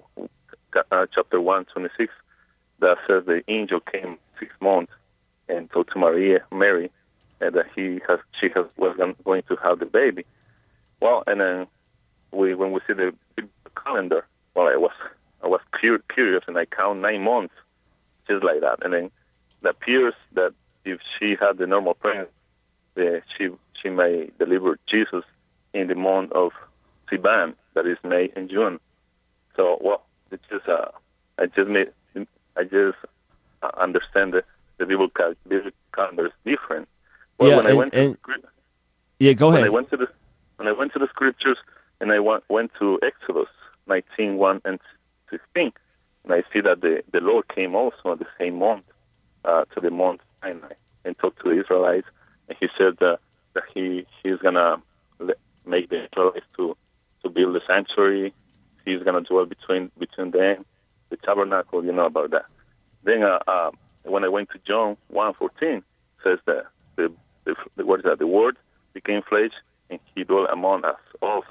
uh, chapter one twenty-six that says the angel came six months and told to Maria, Mary, and that he has, she has was going to have the baby. Well, and then we, when we see the calendar, well, I was, I was curious, and I count nine months, just like that. And then it appears that if she had the normal pregnancy, uh, she she may deliver Jesus in the month of Sivan, that is May and June. So, well, it's just, uh, I just made, I just uh, understand that the biblical, biblical calendar is different. Well, yeah, when and, I went to and, the script, yeah, go when ahead. I went to the when I went to the scriptures, and I went, went to Exodus nineteen, one and sixteen, and I see that the, the Lord came also on the same month uh, to the Mount Sinai and talked to the Israelites, and he said uh, that he he's gonna make the Israelites to, to build the sanctuary. He's gonna dwell between between them, the tabernacle. You know about that. Then uh, uh, when I went to John one fourteen, says that the, the, the what is that? The Word became flesh and he dwelt among us also.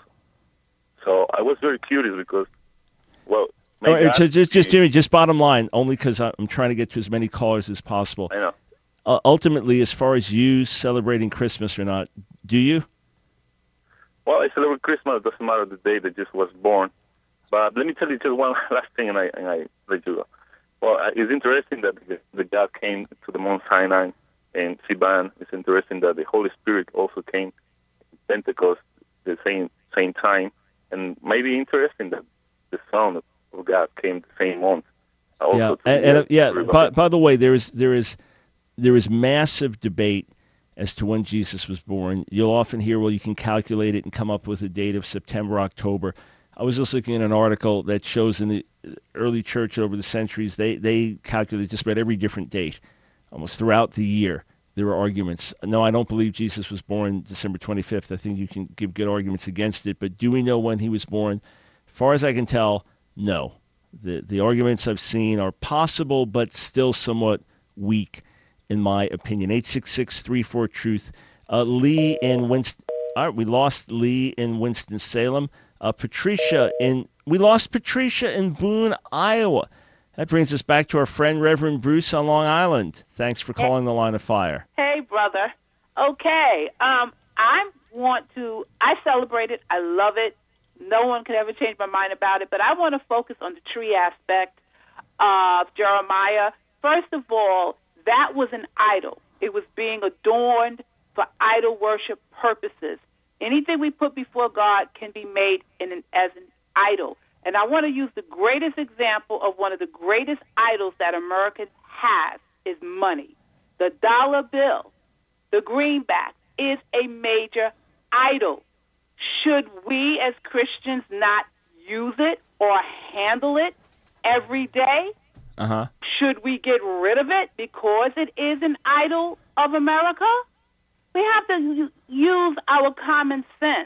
So I was very curious because, well, All right, so just, just Jimmy, just bottom line, only because I'm trying to get to as many callers as possible. I know. uh, ultimately, as far as you celebrating Christmas or not, do you? Well, I celebrate Christmas. It doesn't matter the day that Jesus was born. But let me tell you just one last thing, and I, and I let you go. Well, it's interesting that the, the God came to the Mount Sinai in Sivan. It's interesting that the Holy Spirit also came in Pentecost the same same time. And maybe interesting that the Son of God came the same month. Also yeah, to and, and, uh, yeah. By, by the way, there is there is there is massive debate as to when Jesus was born. You'll often hear, well, you can calculate it and come up with a date of September, October. I was just looking at an article that shows in the early church over the centuries, they, they calculated just about every different date, almost throughout the year. There were arguments. No, I don't believe Jesus was born December twenty-fifth. I think you can give good arguments against it. But do we know when he was born? As far as I can tell, no. The, the arguments I've seen are possible, but still somewhat weak, in my opinion. eight six six, three four, truth. Uh, Lee in Winston. All right, we lost Lee in Winston-Salem. Uh, Patricia in. We lost Patricia in Boone, Iowa. That brings us back to our friend Reverend Bruce on Long Island. Thanks for calling the Line of Fire. Hey, brother. Okay, um, I want to. I celebrate it. I love it. No one could ever change my mind about it. But I want to focus on the tree aspect of Jeremiah. First of all, that was an idol. It was being adorned for idol worship purposes. Anything we put before God can be made in an, as an idol. And I want to use the greatest example of one of the greatest idols that America has is money. The dollar bill, the greenback, is a major idol. Should we as Christians not use it or handle it every day? Uh-huh. Should we get rid of it because it is an idol of America? We have to use our common sense.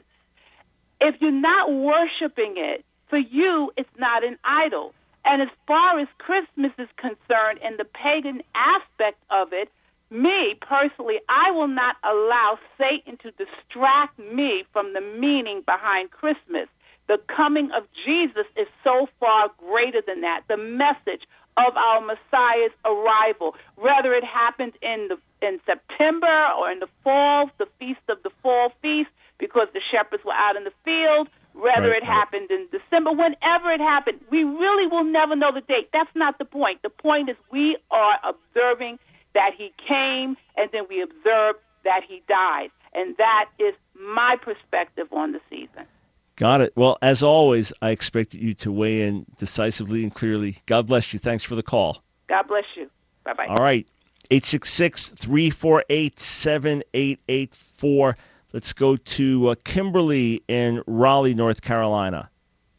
If you're not worshiping it, for you, it's not an idol. And as far as Christmas is concerned and the pagan aspect of it, me, personally, I will not allow Satan to distract me from the meaning behind Christmas. The coming of Jesus is so far greater than that. The message of our Messiah's arrival, whether it happened in the in September or in the fall, the feast of the fall feast, because the shepherds were out in the field, whether right, it right. happened in December, whenever it happened, we really will never know the date. That's not the point. The point is we are observing that he came, and then we observe that he died. And that is my perspective on the season. Got it. Well, as always, I expect you to weigh in decisively and clearly. God bless you. Thanks for the call. God bless you. Bye-bye. All right. eight six six, three four eight, seven eight eight four. Let's go to uh, Kimberly in Raleigh, North Carolina.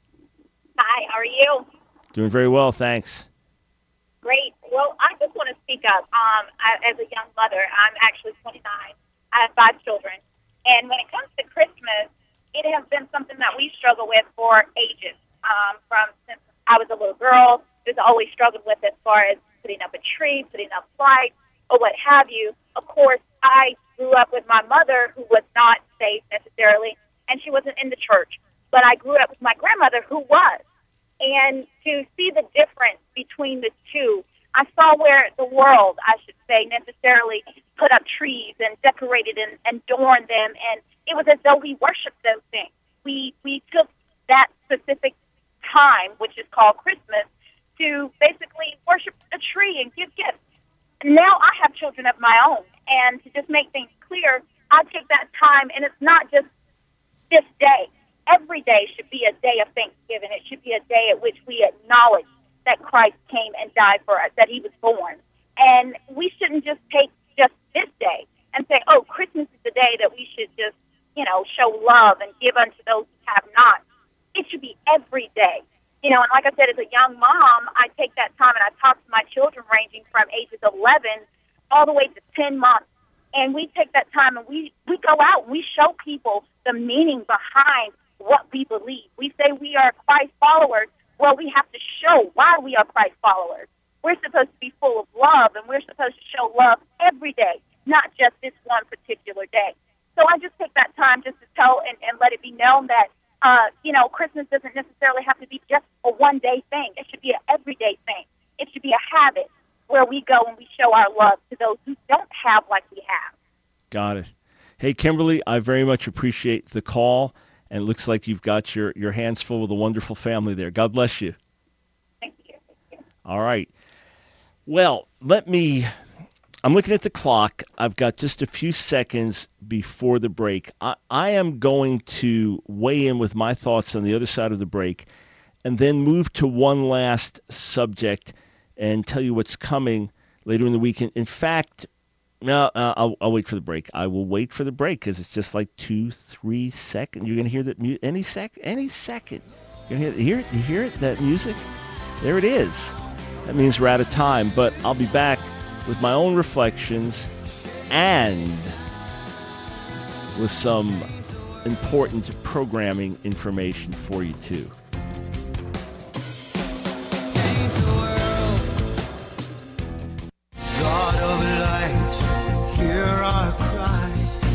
Hi, how are you? Doing very well, thanks. Great. Well, I just want to speak up. Um, I, as a young mother, I'm actually twenty-nine. I have five children. And when it comes to Christmas, it has been something that we struggle with for ages. Um, from since I was a little girl, just always struggled with as far as putting up a tree, putting up lights, or what have you. Of course, I grew up with my mother, who was not saved necessarily, and she wasn't in the church. But I grew up with my grandmother, who was. And to see the difference between the two, I saw where the world, I should say, necessarily put up trees and decorated and, and adorned them, and it was as though we worshiped those things. We we took that specific time, which is called Christmas, to basically worship the tree and give gifts. Now I have children of my own, and to just make things clear, I take that time, and it's not just this day. Every day should be a day of thanksgiving. It should be a day at which we acknowledge that Christ came and died for us, that he was born. And we shouldn't just take just this day and say, oh, Christmas is the day that we should just, you know, show love and give unto those who have not. It should be every day. You know, and like I said, as a young mom, I take that time and I talk to my children ranging from ages eleven all the way to ten months. And we take that time and we, we go out and we show people the meaning behind what we believe. We say we are Christ followers. Well, we have to show why we are Christ followers. We're supposed to be full of love, and we're supposed to show love every day, not just this one particular day. So I just take that time just to tell and, and let it be known that, uh, you know, Christmas doesn't necessarily have to be just a one-day thing. It should be an everyday thing. It should be a habit where we go and we show our love to those who don't have like we have. Got it. Hey, Kimberly, I very much appreciate the call, and it looks like you've got your, your hands full with a wonderful family there. God bless you. Thank you. All right. Well, let me, I'm looking at the clock. I've got just a few seconds before the break. I, I am going to weigh in with my thoughts on the other side of the break and then move to one last subject and tell you what's coming later in the weekend. In fact, no, uh, I'll, I'll wait for the break. I will wait for the break because it's just like two, three seconds. You're going to hear that mu- any sec, any second. You're going to hear it. You hear it? That music? There it is. That means we're out of time, but I'll be back with my own reflections and with some important programming information for you too. God of light, hear our cry,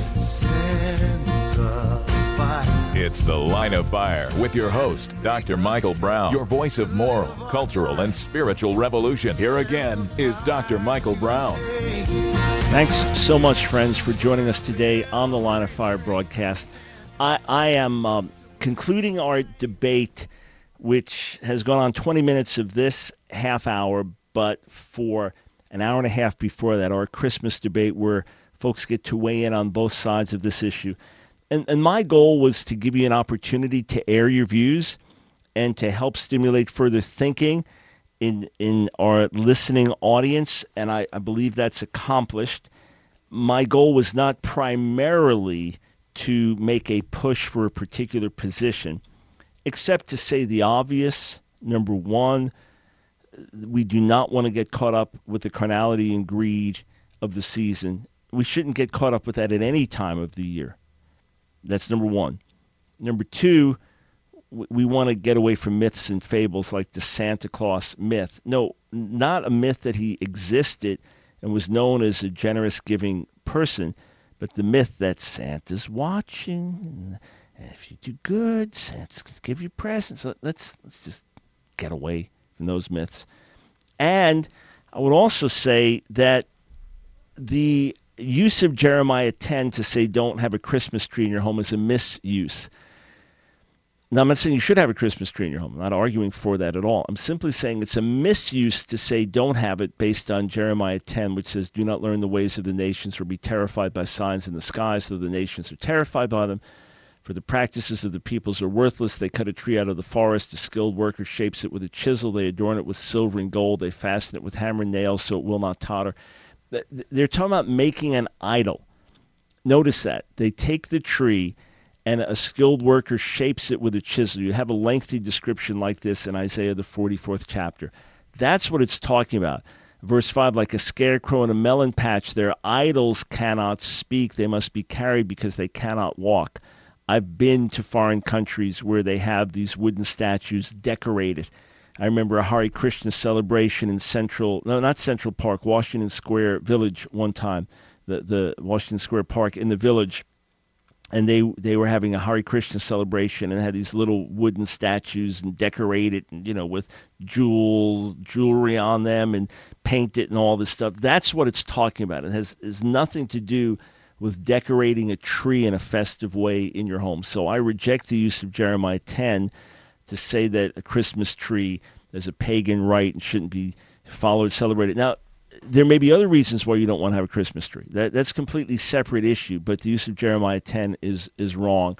send the fire. It's The Line of Fire with your host, Doctor Michael Brown, your voice of moral, cultural, and spiritual revolution. Here again is Doctor Michael Brown. Thanks so much, friends, for joining us today on the Line of Fire broadcast. I, I am um, concluding our debate, which has gone on twenty minutes of this half hour, but for an hour and a half before that, our Christmas debate where folks get to weigh in on both sides of this issue. And, and my goal was to give you an opportunity to air your views and to help stimulate further thinking in in our listening audience, and I, I believe that's accomplished. My goal was not primarily to make a push for a particular position, except to say the obvious. Number one, we do not want to get caught up with the carnality and greed of the season. We shouldn't get caught up with that at any time of the year. That's number one. Number two, we want to get away from myths and fables like the Santa Claus myth. No, not a myth that he existed and was known as a generous, giving person, but the myth that Santa's watching, and if you do good, Santa's going to give you presents. Let's, let's just get away from those myths. And I would also say that the use of Jeremiah ten to say don't have a Christmas tree in your home is a misuse. Now, I'm not saying you should have a Christmas tree in your home. I'm not arguing for that at all. I'm simply saying it's a misuse to say don't have it based on Jeremiah ten, which says, do not learn the ways of the nations or be terrified by signs in the skies, though the nations are terrified by them. For the practices of the peoples are worthless. They cut a tree out of the forest. A skilled worker shapes it with a chisel. They adorn it with silver and gold. They fasten it with hammer and nails so it will not totter. They're talking about making an idol. Notice that. They take the tree and a skilled worker shapes it with a chisel. You have a lengthy description like this in Isaiah, the forty-fourth chapter. That's what it's talking about. Verse five, like a scarecrow in a melon patch, their idols cannot speak. They must be carried because they cannot walk. I've been to foreign countries where they have these wooden statues decorated. I remember a Hare Krishna celebration in Central, no, not Central Park, Washington Square Village one time, the, the Washington Square Park in the Village. And they they were having a Hare Krishna celebration and had these little wooden statues and decorated, you know, with jewel jewelry on them and painted and all this stuff. That's what it's talking about. It has, has nothing to do with decorating a tree in a festive way in your home. So I reject the use of Jeremiah ten to say that a Christmas tree is a pagan rite and shouldn't be followed, celebrated. Now, there may be other reasons why you don't want to have a Christmas tree. That, that's a completely separate issue, but the use of Jeremiah ten is, is wrong.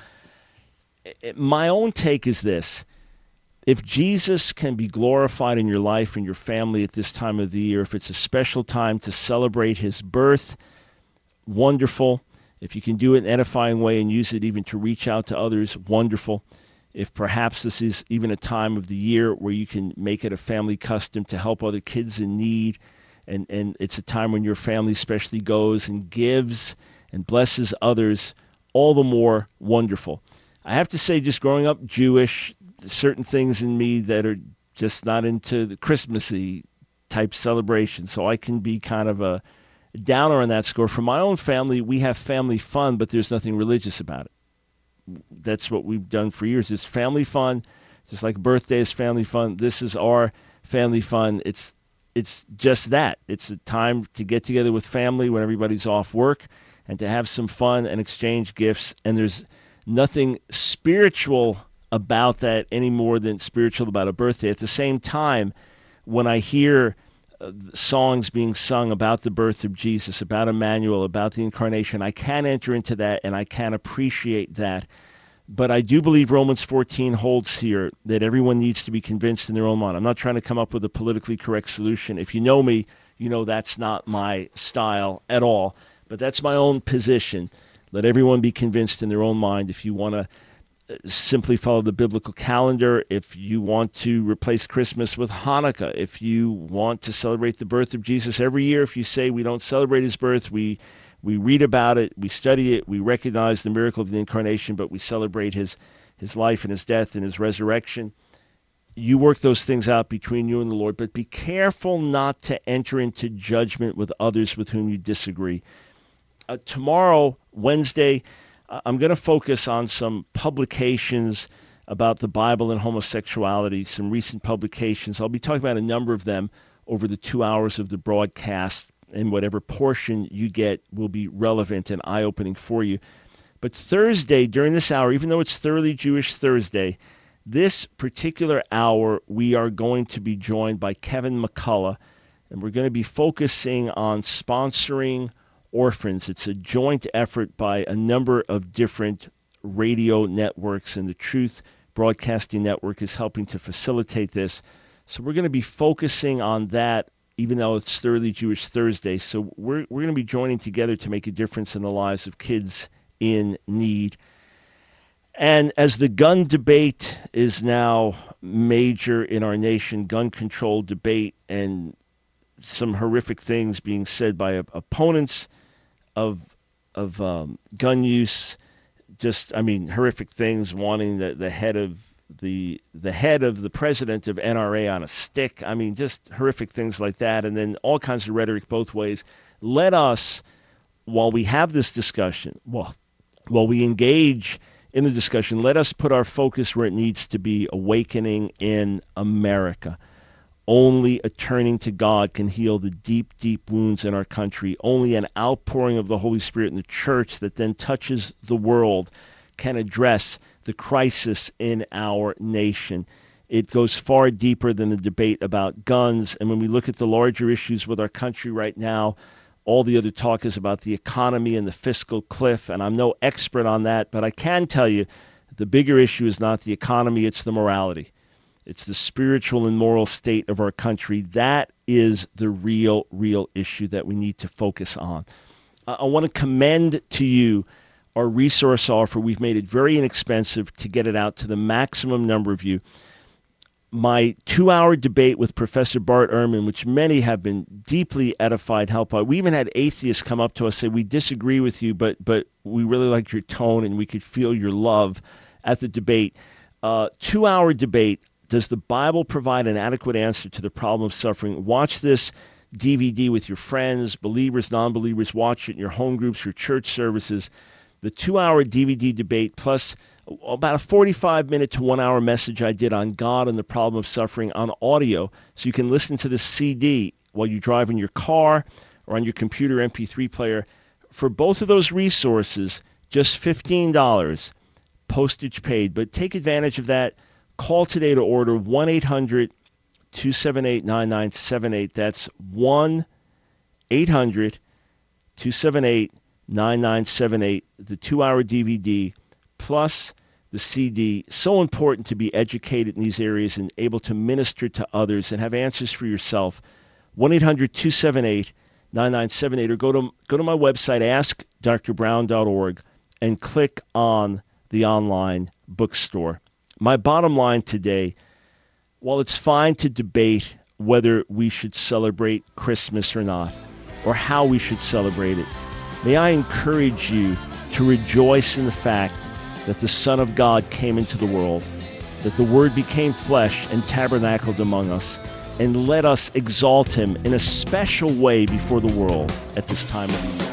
It, my own take is this. If Jesus can be glorified in your life and your family at this time of the year, if it's a special time to celebrate his birth, wonderful. If you can do it in an edifying way and use it even to reach out to others, wonderful. If perhaps this is even a time of the year where you can make it a family custom to help other kids in need, and, and it's a time when your family especially goes and gives and blesses others, all the more wonderful. I have to say, just growing up Jewish, certain things in me that are just not into the Christmassy type celebration, so I can be kind of a downer on that score. For my own family, we have family fun, but there's nothing religious about it. That's what we've done for years. It's family fun, just like birthday is family fun. This is our family fun. It's it's just that. It's a time to get together with family when everybody's off work and to have some fun and exchange gifts. And there's nothing spiritual about that any more than spiritual about a birthday. At the same time, when I hear uh, songs being sung about the birth of Jesus, about Emmanuel, about the incarnation, I can enter into that and I can appreciate that. But I do believe Romans fourteen holds here that everyone needs to be convinced in their own mind. I'm not trying to come up with a politically correct solution. If you know me, you know that's not my style at all. But that's my own position. Let everyone be convinced in their own mind. If you want to simply follow the biblical calendar, if you want to replace Christmas with Hanukkah, if you want to celebrate the birth of Jesus every year, if you say we don't celebrate his birth, we we read about it, we study it, we recognize the miracle of the incarnation, but we celebrate his his life and his death and his resurrection. You work those things out between you and the Lord, but be careful not to enter into judgment with others with whom you disagree. Uh, tomorrow, Wednesday, uh, I'm going to focus on some publications about the Bible and homosexuality, some recent publications. I'll be talking about a number of them over the two hours of the broadcast, and whatever portion you get will be relevant and eye-opening for you. But Thursday, during this hour, even though it's Thoroughly Jewish Thursday, this particular hour, we are going to be joined by Kevin McCullough, and we're going to be focusing on sponsoring orphans. It's a joint effort by a number of different radio networks, and the Truth Broadcasting Network is helping to facilitate this. So we're going to be focusing on that, even though it's Thoroughly Jewish Thursday. So we're we're going to be joining together to make a difference in the lives of kids in need. And as the gun debate is now major in our nation, gun control debate, and some horrific things being said by opponents of of um, gun use, just, I mean, horrific things, wanting the, the head of the the head of the president of N R A on a stick. I mean, just horrific things like that, and then all kinds of rhetoric both ways. Let us, while we have this discussion, well, while we engage in the discussion, let us put our focus where it needs to be, awakening in America. Only a turning to God can heal the deep, deep wounds in our country. Only an outpouring of the Holy Spirit in the church that then touches the world can address the crisis in our nation. It goes far deeper than the debate about guns. And when we look at the larger issues with our country right now, all the other talk is about the economy and the fiscal cliff. And I'm no expert on that, but I can tell you the bigger issue is not the economy, it's the morality. It's the spiritual and moral state of our country. That is the real, real issue that we need to focus on. Uh, I want to commend to you our resource offer. We've made it very inexpensive to get it out to the maximum number of you. My two-hour debate with Professor Bart Ehrman, which many have been deeply edified, helped by. We even had atheists come up to us and say, we disagree with you, but but we really liked your tone and we could feel your love at the debate. Uh, two-hour debate. Does the Bible provide an adequate answer to the problem of suffering? Watch this D V D with your friends, believers, non-believers. Watch it in your home groups, your church services. The two-hour D V D debate plus about a forty-five minute to one-hour message I did on God and the problem of suffering on audio. So you can listen to this C D while you drive in your car or on your computer M P three player. For both of those resources, just fifteen dollars, postage paid. But take advantage of that. Call today to order one eight hundred two seven eight nine nine seven eight. That's one eight hundred two seven eight nine nine seven eight. The two-hour D V D plus the C D. So important to be educated in these areas and able to minister to others and have answers for yourself. one eight hundred two seven eight nine nine seven eight, or go to go to my website, ask dr brown dot org, and click on the online bookstore. My bottom line today, while it's fine to debate whether we should celebrate Christmas or not, or how we should celebrate it, may I encourage you to rejoice in the fact that the Son of God came into the world, that the Word became flesh and tabernacled among us, and let us exalt him in a special way before the world at this time of the year.